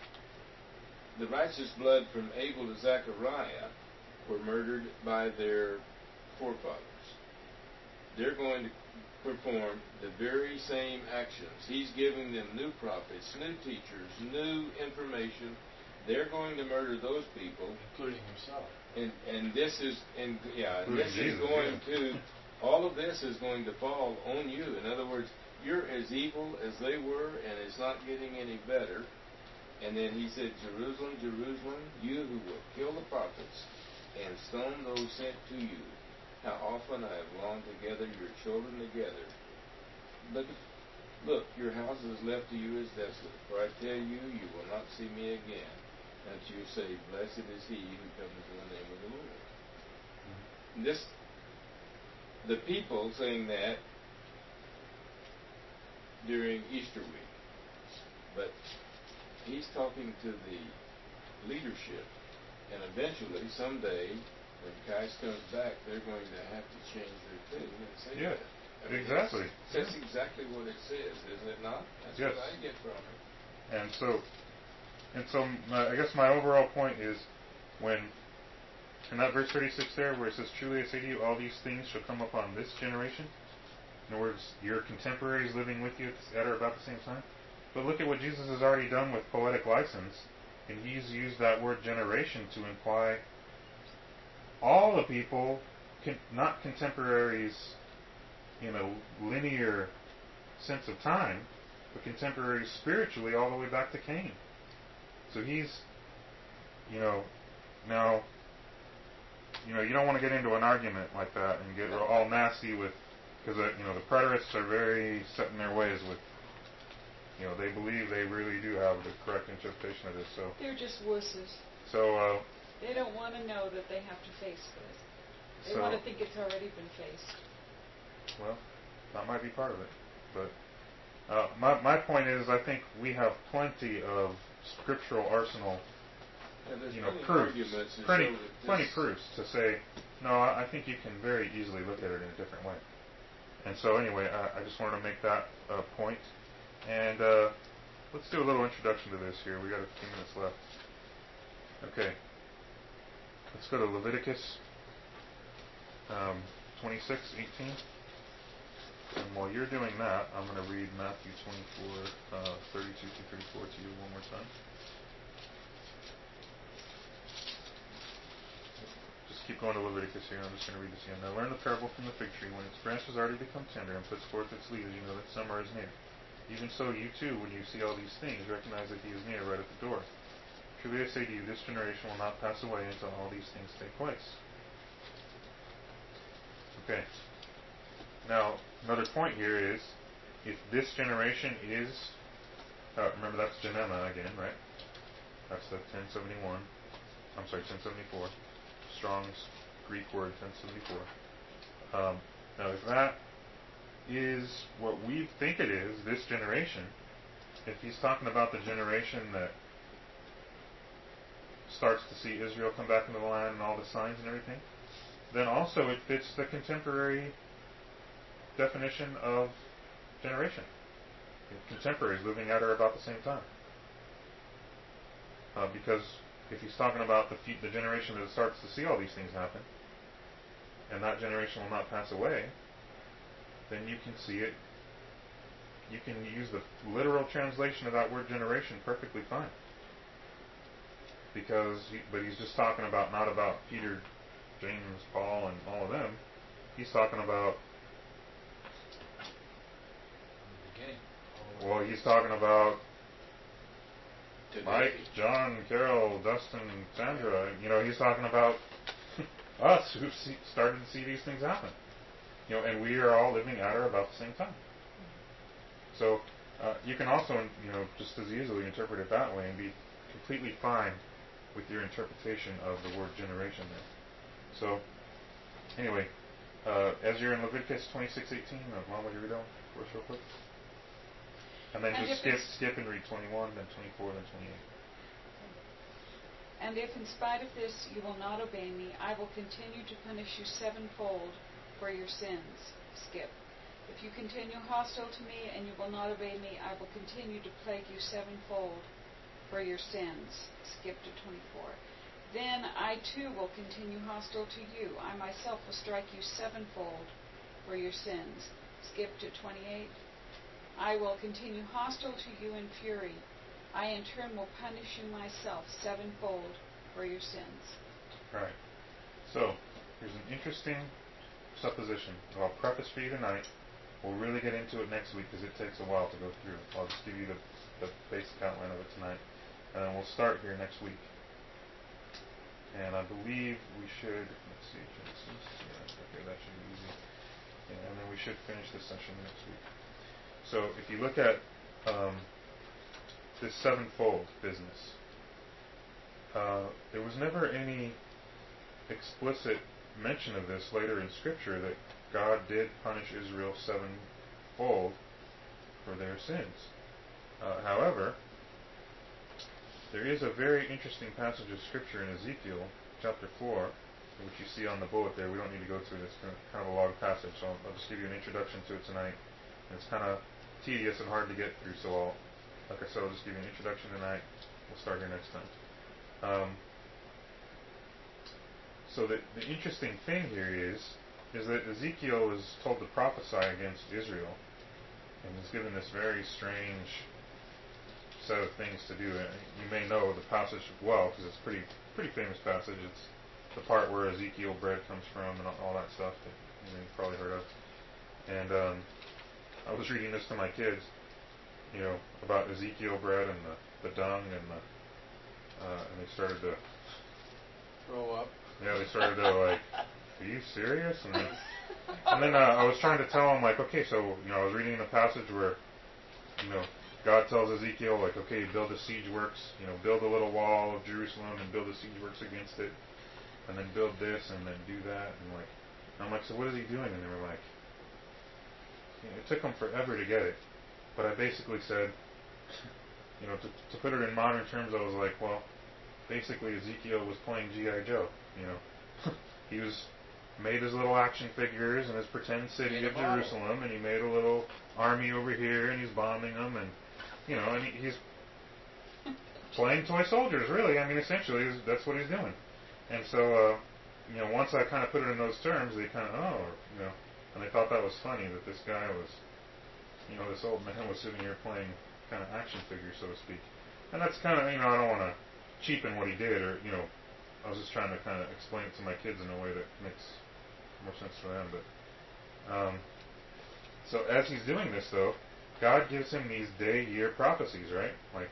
the righteous blood from Abel to Zechariah were murdered by their forefathers. They're going to perform the very same actions. He's giving them new prophets, new teachers, new information. They're going to murder those people, including himself. and and this is and yeah, and Including this Jesus, is going yeah. to all of this is going to fall on you. In other words, you're as evil as they were, and it's not getting any better. And then he said, Jerusalem, Jerusalem, you who will kill the prophets and stone those sent to you. How often I have longed to gather your children together. Look, look, your house is left to you as desolate. For I tell you, you will not see me again, until you say, blessed is he who comes in the name of the Lord. And this, the people saying that during Easter week. But he's talking to the leadership. And eventually, someday, when Christ comes back, they're going to have to change their tune and say Yeah, that. I mean, exactly. That's, that's exactly what it says, isn't it not? That's Yes. what I get from it. And so, and so, my, I guess my overall point is, when in that verse thirty-six there, where it says, "Truly I say to you, all these things shall come upon this generation." In other words, your contemporaries living with you at or about the same time. But look at what Jesus has already done with poetic license, and he's used that word generation to imply all the people, con- not contemporaries in a linear sense of time, but contemporaries spiritually all the way back to Cain. So he's, you know, now, you know, you don't want to get into an argument like that and get all nasty with, because, uh, you know, the preterists are very set in their ways with, you know, they believe they really do have the correct interpretation of this. So They're just wusses. So, uh, They don't want to know that they have to face this. They So- want to think it's already been faced. well, that might be part of it. But uh, my my point is, I think we have plenty of scriptural arsenal, And there's you know, plenty proofs, arguments to plenty, show that plenty this- proofs to say, no, I I think you can very easily look at it in a different way. And so, anyway, I, I just wanted to make that uh, point. And uh, let's do a little introduction to this here. We got a few minutes left. Okay. Let's go to Leviticus um, twenty-six, eighteen. And while you're doing that, I'm going to read Matthew twenty-four, uh, thirty-two through thirty-four to you one more time. Just keep going to Leviticus here. I'm just going to read this again. Now learn the parable from the fig tree. When its branch has already become tender and puts forth its leaves, you know that summer is near. Even so, you too, when you see all these things, recognize that he is near, right at the door. Truly I say to you, this generation will not pass away until all these things take place. Okay. Now, another point here is, if this generation is, uh, remember that's Genema again, right? That's the ten seventy-one. I'm sorry, ten seventy-four. Strong's Greek word, ten seventy-four. Um, now, if that is what we think it is, this generation, if he's talking about the generation that starts to see Israel come back into the land and all the signs and everything, then also it fits the contemporary definition of generation. Contemporaries living at or about the same time. Uh, because if he's talking about the, fe- the generation that starts to see all these things happen, and that generation will not pass away, then you can see it. You can use the literal translation of that word generation perfectly fine. Because, he, but he's just talking about, not about Peter, James, Paul, and all of them. He's talking about, Beginning. well, he's talking about Today. Mike, John, Carol, Dustin, Sandra. You know, he's talking about us who've see, started to see these things happen. You know, and we are all living at or about the same time. So uh, you can also, you know, just as easily interpret it that way and be completely fine with your interpretation of the word generation there. So, anyway, uh, as you're in Leviticus twenty-six eighteen, uh, Mom, would you read that one for us real quick? And then And just if skip, it's- skip and read twenty-one, then twenty-four, then twenty-eight. And if in spite of this you will not obey me, I will continue to punish you sevenfold for your sins. Skip. If you continue hostile to me and you will not obey me, I will continue to plague you sevenfold for your sins. Skip to twenty-four. Then I too will continue hostile to you. I myself will strike you sevenfold for your sins. Skip to twenty-eight. I will continue hostile to you in fury. I in turn will punish you myself sevenfold for your sins. Alright. So, here's an interesting supposition that I'll preface for you tonight. We'll really get into it next week because it takes a while to go through. I'll just give you the, the basic outline of it tonight. And then we'll start here next week. And I believe we should, let's see, Genesis. Yeah, okay, that should be easy. Yeah, and then we should finish this session next week. So if you look at um, this sevenfold business, uh, there was never any explicit mention of this later in Scripture that God did punish Israel sevenfold for their sins. Uh, however, there is a very interesting passage of Scripture in Ezekiel chapter four, which you see on the bullet there. We don't need to go through this, kind of a long passage, so I'll, I'll just give you an introduction to it tonight. And it's kind of tedious and hard to get through, so I'll, like I said, I'll just give you an introduction tonight. We'll start here next time. Um, so the, the interesting thing here is, is that Ezekiel is told to prophesy against Israel, and he's given this very strange set of things to do. You may know the passage well because it's a pretty pretty famous passage. It's the part where Ezekiel bread comes from and all that stuff that you know, you've probably heard of. And um, I was reading this to my kids, you know, about Ezekiel bread and the, the dung and the uh, and they started to Grow up. yeah they started to like, are you serious? And then and then uh, I was trying to tell them like, okay, so you know I was reading the passage where you know. God tells Ezekiel, like, okay, build a siege works, you know, build a little wall of Jerusalem and build a siege works against it, and then build this and then do that, and like, and I'm like, so what is he doing? And they were like, you know, it took them forever to get it, but I basically said, you know, to, to put it in modern terms, I was like, well, basically Ezekiel was playing G I Joe, you know, he was made his little action figures in his pretend city of Jerusalem, and he made a little army over here, and he's bombing them, and you know, and he, he's playing toy soldiers, really. I mean, essentially, that's what he's doing. And so, uh, you know, once I kind of put it in those terms, they kind of, oh, you know, and they thought that was funny that this guy was, you know, this old man was sitting here playing kind of action figures, so to speak. And that's kind of, you know, I don't want to cheapen what he did, or, you know, I was just trying to kind of explain it to my kids in a way that makes more sense for them. But um, so as he's doing this, though, God gives him these day-year prophecies, right? Like,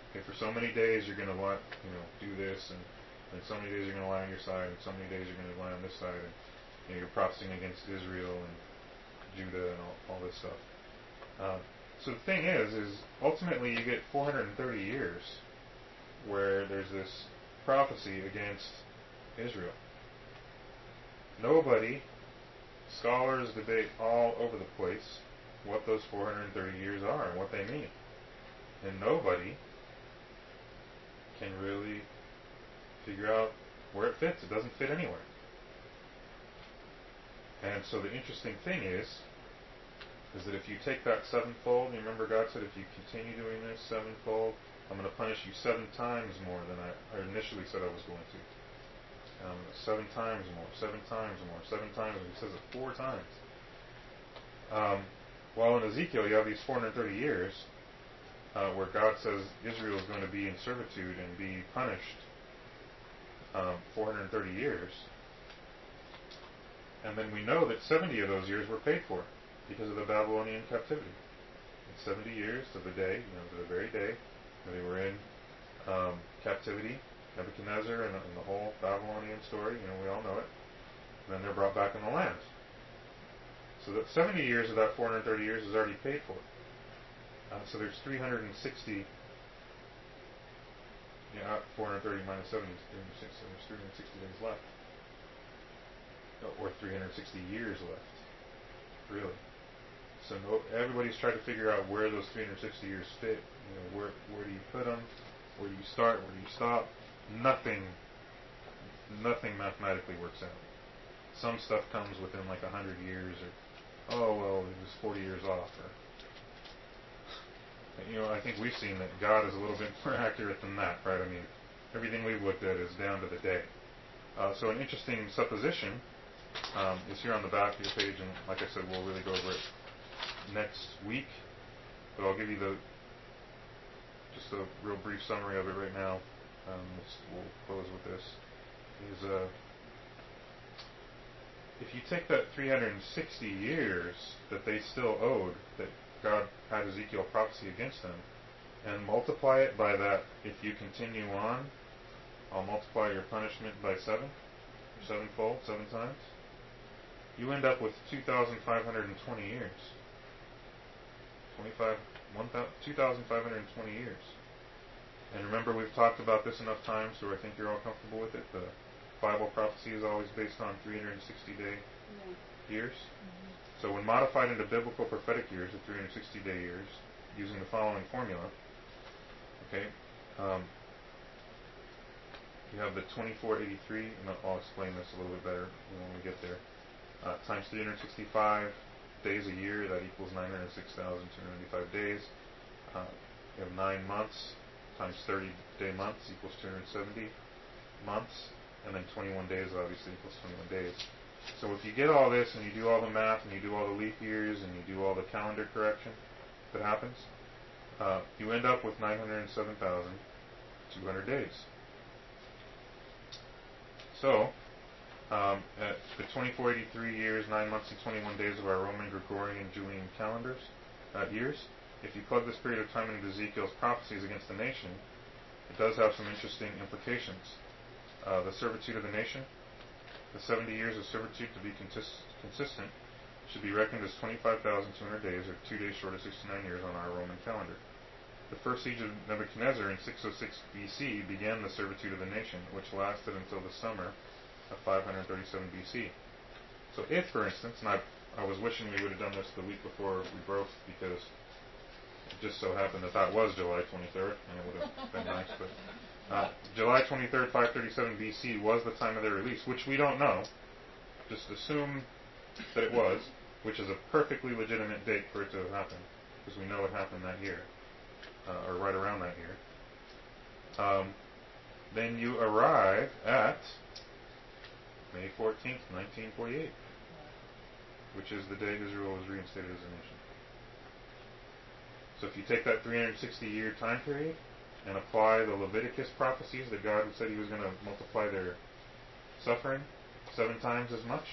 Okay, for so many days you're going to want, you know, do this, and, and so many days you're going to lie on your side, and so many days you're going to lie on this side, and you know, you're prophesying against Israel and Judah and all, all this stuff. Uh, so the thing is, is ultimately you get four hundred thirty years where there's this prophecy against Israel. Nobody, scholars debate all over the place what those four hundred thirty years are and what they mean. And nobody can really figure out where it fits. It doesn't fit anywhere. And so the interesting thing is, is that if you take that sevenfold, you remember God said, if you continue doing this sevenfold, I'm going to punish you seven times more than I, I initially said I was going to. Um, seven times more, seven times more, seven times more. He says it four times. Um, while in Ezekiel, you have these four hundred thirty years uh, where God says Israel is going to be in servitude and be punished um, four hundred thirty years. And then we know that seventy of those years were paid for because of the Babylonian captivity. In seventy years to the day, you know, to the very day that they were in um, captivity, Nebuchadnezzar and, and the whole Babylonian story, you know, we all know it. And then they're brought back in the land. So that seventy years of that four hundred thirty years is already paid for. Uh, so there's three hundred sixty, yeah, four hundred thirty minus seventy is three hundred sixty, so there's three hundred sixty days left. Or three hundred sixty years left, really. So no, everybody's trying to figure out where those three hundred sixty years fit. You know, where where do you put them? Where do you start? Where do you stop? Nothing, nothing mathematically works out. Some stuff comes within like a hundred years, or oh well, it was forty years off, or you know, I think we've seen that God is a little bit more accurate than that, right? I mean, everything we've looked at is down to the day. Uh, so an interesting supposition um, is here on the back of your page, and like I said, we'll really go over it next week. But I'll give you the just a real brief summary of it right now. Um, we'll close with this. Is uh, if you take that three hundred sixty years that they still owed, that God had Ezekiel prophecy against them, and multiply it by that, if you continue on, I'll multiply your punishment by seven, sevenfold, seven times, you end up with two thousand five hundred twenty years. twenty-five, two thousand five hundred twenty years. And remember, we've talked about this enough times, so I think you're all comfortable with it. The Bible prophecy is always based on three hundred sixty day yeah. years. Mm-hmm. So when modified into biblical prophetic years, the three hundred sixty day years, using the following formula, okay, um, you have the twenty-four eighty-three, and I'll explain this a little bit better when we get there, uh, times three hundred sixty-five days a year, that equals nine hundred six thousand two hundred eighty-five days. Uh, you have nine months times thirty day months equals two hundred seventy months, and then twenty-one days obviously equals twenty-one days. So if you get all this and you do all the math and you do all the leap years and you do all the calendar correction that happens, uh, you end up with nine hundred seven thousand two hundred days. So um, at the twenty-four eighty-three years, nine months and twenty-one days of our Roman, Gregorian, Julian calendars, uh, years, if you plug this period of time into Ezekiel's prophecies against the nation, it does have some interesting implications. Uh, the servitude of the nation, the seventy years of servitude to be consist- consistent, should be reckoned as twenty-five thousand two hundred days, or two days short of sixty-nine years on our Roman calendar. The first siege of Nebuchadnezzar in six oh six B C began the servitude of the nation, which lasted until the summer of five hundred thirty-seven B C. So if, for instance, and I, I was wishing we would have done this the week before we broke, because it just so happened that that was July twenty-third, and it would have been nice, but uh, July twenty-third, five thirty-seven B C was the time of their release, which we don't know. Just assume that it was, which is a perfectly legitimate date for it to have happened, because we know it happened that year, uh, or right around that year. Um, then you arrive at May fourteenth, nineteen forty-eight, which is the day Israel was reinstated as a nation. So if you take that three hundred sixty year time period and apply the Leviticus prophecies that God said he was going to multiply their suffering seven times as much,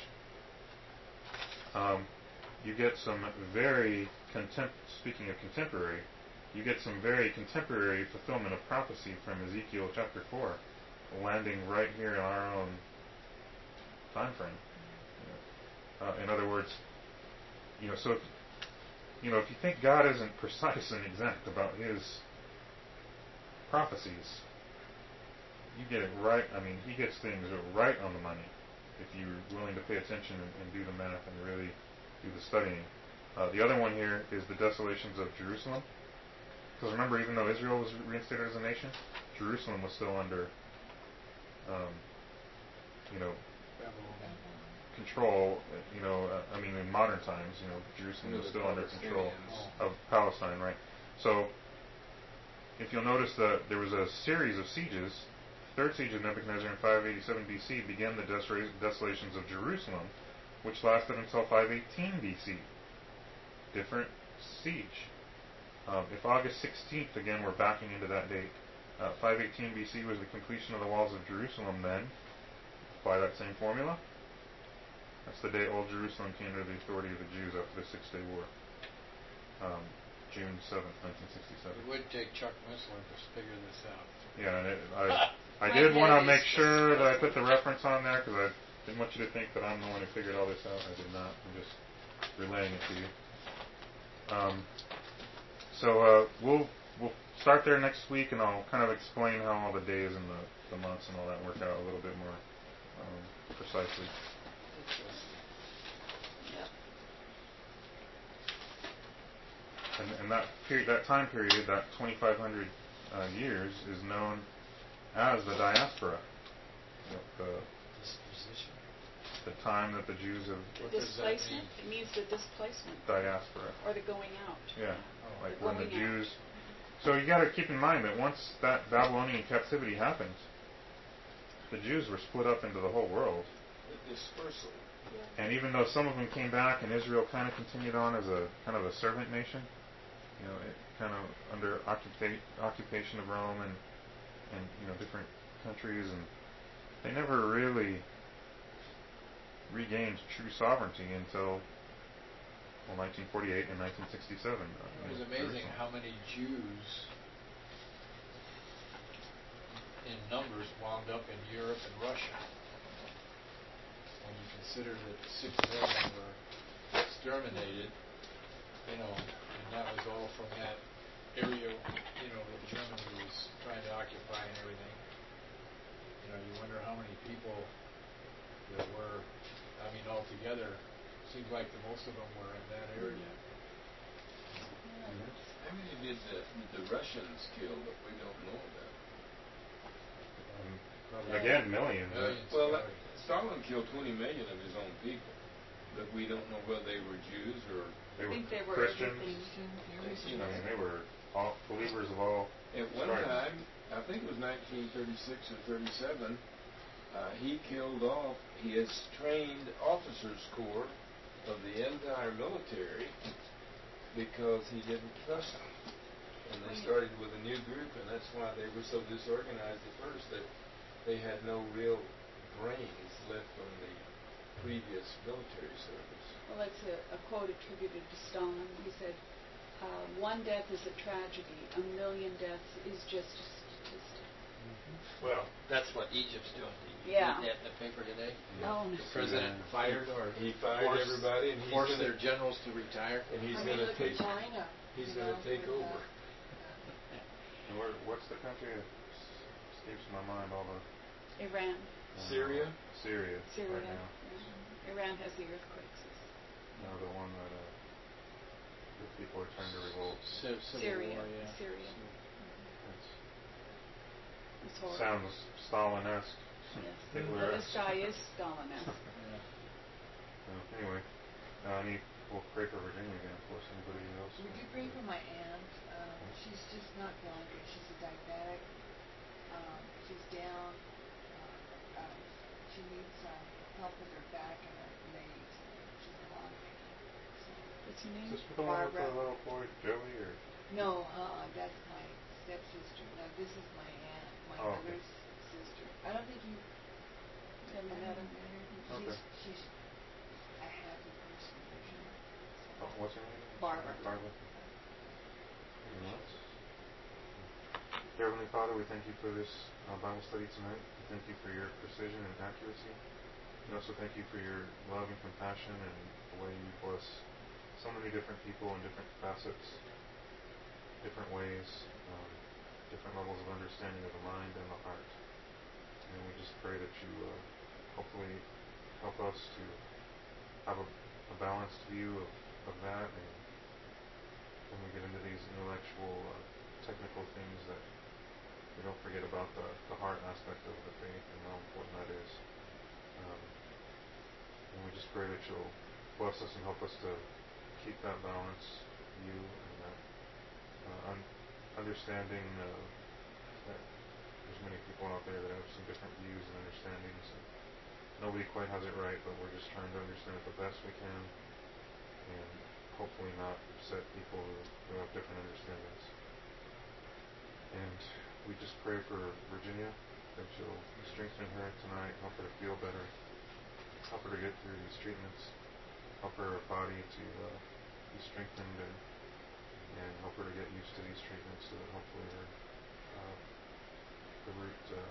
um, you get some very, contem- speaking of contemporary, you get some very contemporary fulfillment of prophecy from Ezekiel chapter four, landing right here in our own time frame. You know, uh, in other words, you know, so if, you know, if you think God isn't precise and exact about His prophecies, you get it right. I mean, He gets things right on the money if you're willing to pay attention and, and do the math and really do the studying. Uh, the other one here is the desolations of Jerusalem. Because remember, even though Israel was reinstated as a nation, Jerusalem was still under, um, you know, control. You know, uh, I mean, in modern times, you know, Jerusalem was still under control of Palestine, right? So, if you'll notice that there was a series of sieges. Third siege of Nebuchadnezzar in five eighty-seven B C began the desora- desolations of Jerusalem, which lasted until five eighteen B C. Different siege. Um, if August sixteenth, again, we're backing into that date, uh, five eighteen B C was the completion of the walls of Jerusalem then. Apply that same formula. That's the day old Jerusalem came under the authority of the Jews after the Six-Day War. Um, June seventh, nineteen sixty-seven. It would take Chuck Missler to figure this out. Yeah, and it, I, I did want to make sure that I put the reference on there because I didn't want you to think that I'm the one who figured all this out. I did not. I'm just relaying it to you. Um, so uh, we'll we'll start there next week, and I'll kind of explain how all the days and the, the months and all that work out a little bit more um, precisely. Yep. And, and that period, that time period, that twenty-five hundred uh, years, is known as the diaspora. You know, the Disposition. the time that the Jews have What does that Displacement? mean? It means the displacement. diaspora. Or the going out. Yeah, Oh. like The when the going out. Jews. So you got to keep in mind that once that Babylonian captivity happened, the Jews were split up into the whole world. The dispersal. And even though some of them came back, and Israel kind of continued on as a kind of a servant nation, you know, it kind of under occupa- occupation of Rome and and you know different countries, and they never really regained true sovereignty until well, nineteen forty-eight and nineteen sixty-seven. It was amazing how many Jews in numbers wound up in Europe and Russia. When you consider that six million were exterminated, you know, and that was all from that area, you know, that Germany was trying to occupy and everything. You know, you wonder how many people there were. I mean, altogether, seems like the most of them were in that area. How many did the, did the Russians kill that we don't know about? Um, again, millions. right? Millions. Well, that, Stalin killed twenty million of his own people, but we don't know whether they were Jews or. They I were think they were Christians. everything. I mean, they were all believers of all. At one stripes. time, I think it was nineteen thirty-six or thirty-seven, uh, he killed off his trained officers' corps of the entire military because he didn't trust them. And they started with a new group, and that's why they were so disorganized at first that they had no real brains left from the previous military service. Well, that's a, a quote attributed to Stalin. He said, uh, one death is a tragedy. A million deaths is just a statistic. Well, that's what Egypt's doing. Did you Yeah. read that in the paper today? Oh, no. The president Yeah. fired or He fired forced, everybody, and he's Force gonna, their generals to retire. and he's I mean, going to look take. at China. He's you going to know, take with, over. uh, And where, what's the country that s- escapes my mind? All the Iran. uh, Syria? Syria. Syria. Right now. Yeah. Iran has the earthquakes. No, the one that uh, the people are trying to revolt. Civ- Civil Syria. War, yeah. Syria. It's, It's horrible. sounds Stalin-esque. Yes. Well, Hitler-esque. this guy is Stalin-esque. Yeah. Uh, anyway, uh, any, we'll pray for Virginia again, of course. Anybody else? Would you pray for my aunt? Um, she's just not feeling good. She's a diabetic. Um, she's down. Uh, uh, she needs uh, help with her back and her legs. She's a lot of pain. So, What's her name? Is this the one with the Barbara. little boy, Joey, or? no, uh-uh, that's my stepsister. No, this is my aunt, my Oh, okay. mother's sister. I don't think you Never I met haven't her. met her. Okay. She's, she's a happy person. Usually. Oh, what's her name? Barbara. Barbara. Anyone else? Dear Heavenly Father, we thank you for this uh, Bible study tonight. We thank you for your precision and accuracy. We also thank you for your love and compassion and the way you bless so many different people in different facets, different ways, um, different levels of understanding of the mind and the heart. And we just pray that you uh, hopefully help us to have a, a balanced view of, of that, and when we get into these intellectual, uh, technical things, that we don't forget about the, the heart aspect of the faith and how important that is. Um, and we just pray that you'll bless us and help us to keep that balance, you and that uh, un- understanding uh, that there's many people out there that have some different views and understandings. And nobody quite has it right, but we're just trying to understand it the best we can, and hopefully not upset people who, who have different understandings. And we just pray for Virginia, that you'll strengthen her tonight, help her to feel better, help her to get through these treatments, help her body to uh, be strengthened, and, and help her to get used to these treatments so that hopefully her, uh, the root uh,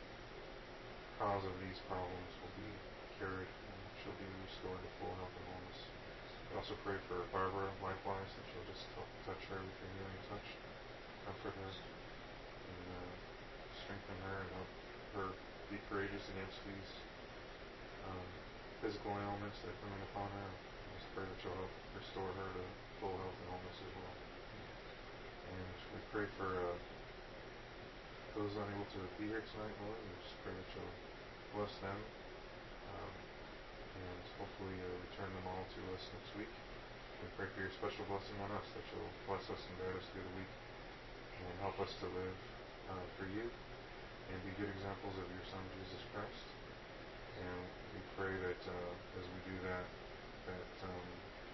cause of these problems will be cured and she'll be restored to full health and wholeness. We also pray for Barbara, likewise, that you'll just help touch her with your healing touch, comfort her, and uh, strengthen her and help her be courageous against these um, physical ailments that are coming upon her. I just pray that you'll help restore her to full health and wholeness as well. And we pray for uh, those unable to be here tonight, Lord. We just pray that you'll bless them, um, and hopefully uh, return them all to us next week. We pray for your special blessing on us, that you'll bless us and guide us through the week and help us to live uh, for you and be good examples of your Son, Jesus Christ. And we pray that uh, as we do that, that um,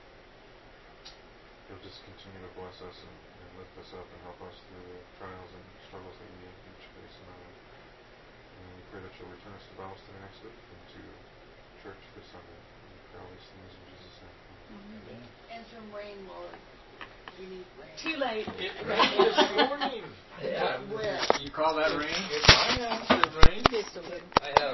you'll just continue to bless us and, and lift us up and help us through the trials and struggles that we each face in our life. And we pray that you'll return us to Bible study next week and to church this Sunday. And we pray all these things in Jesus' name. Mm-hmm. And some rain, Lord. We need rain. Too late. It rained this morning. Yeah. Where? You call that rain? In my house, it rained. Just a little. I have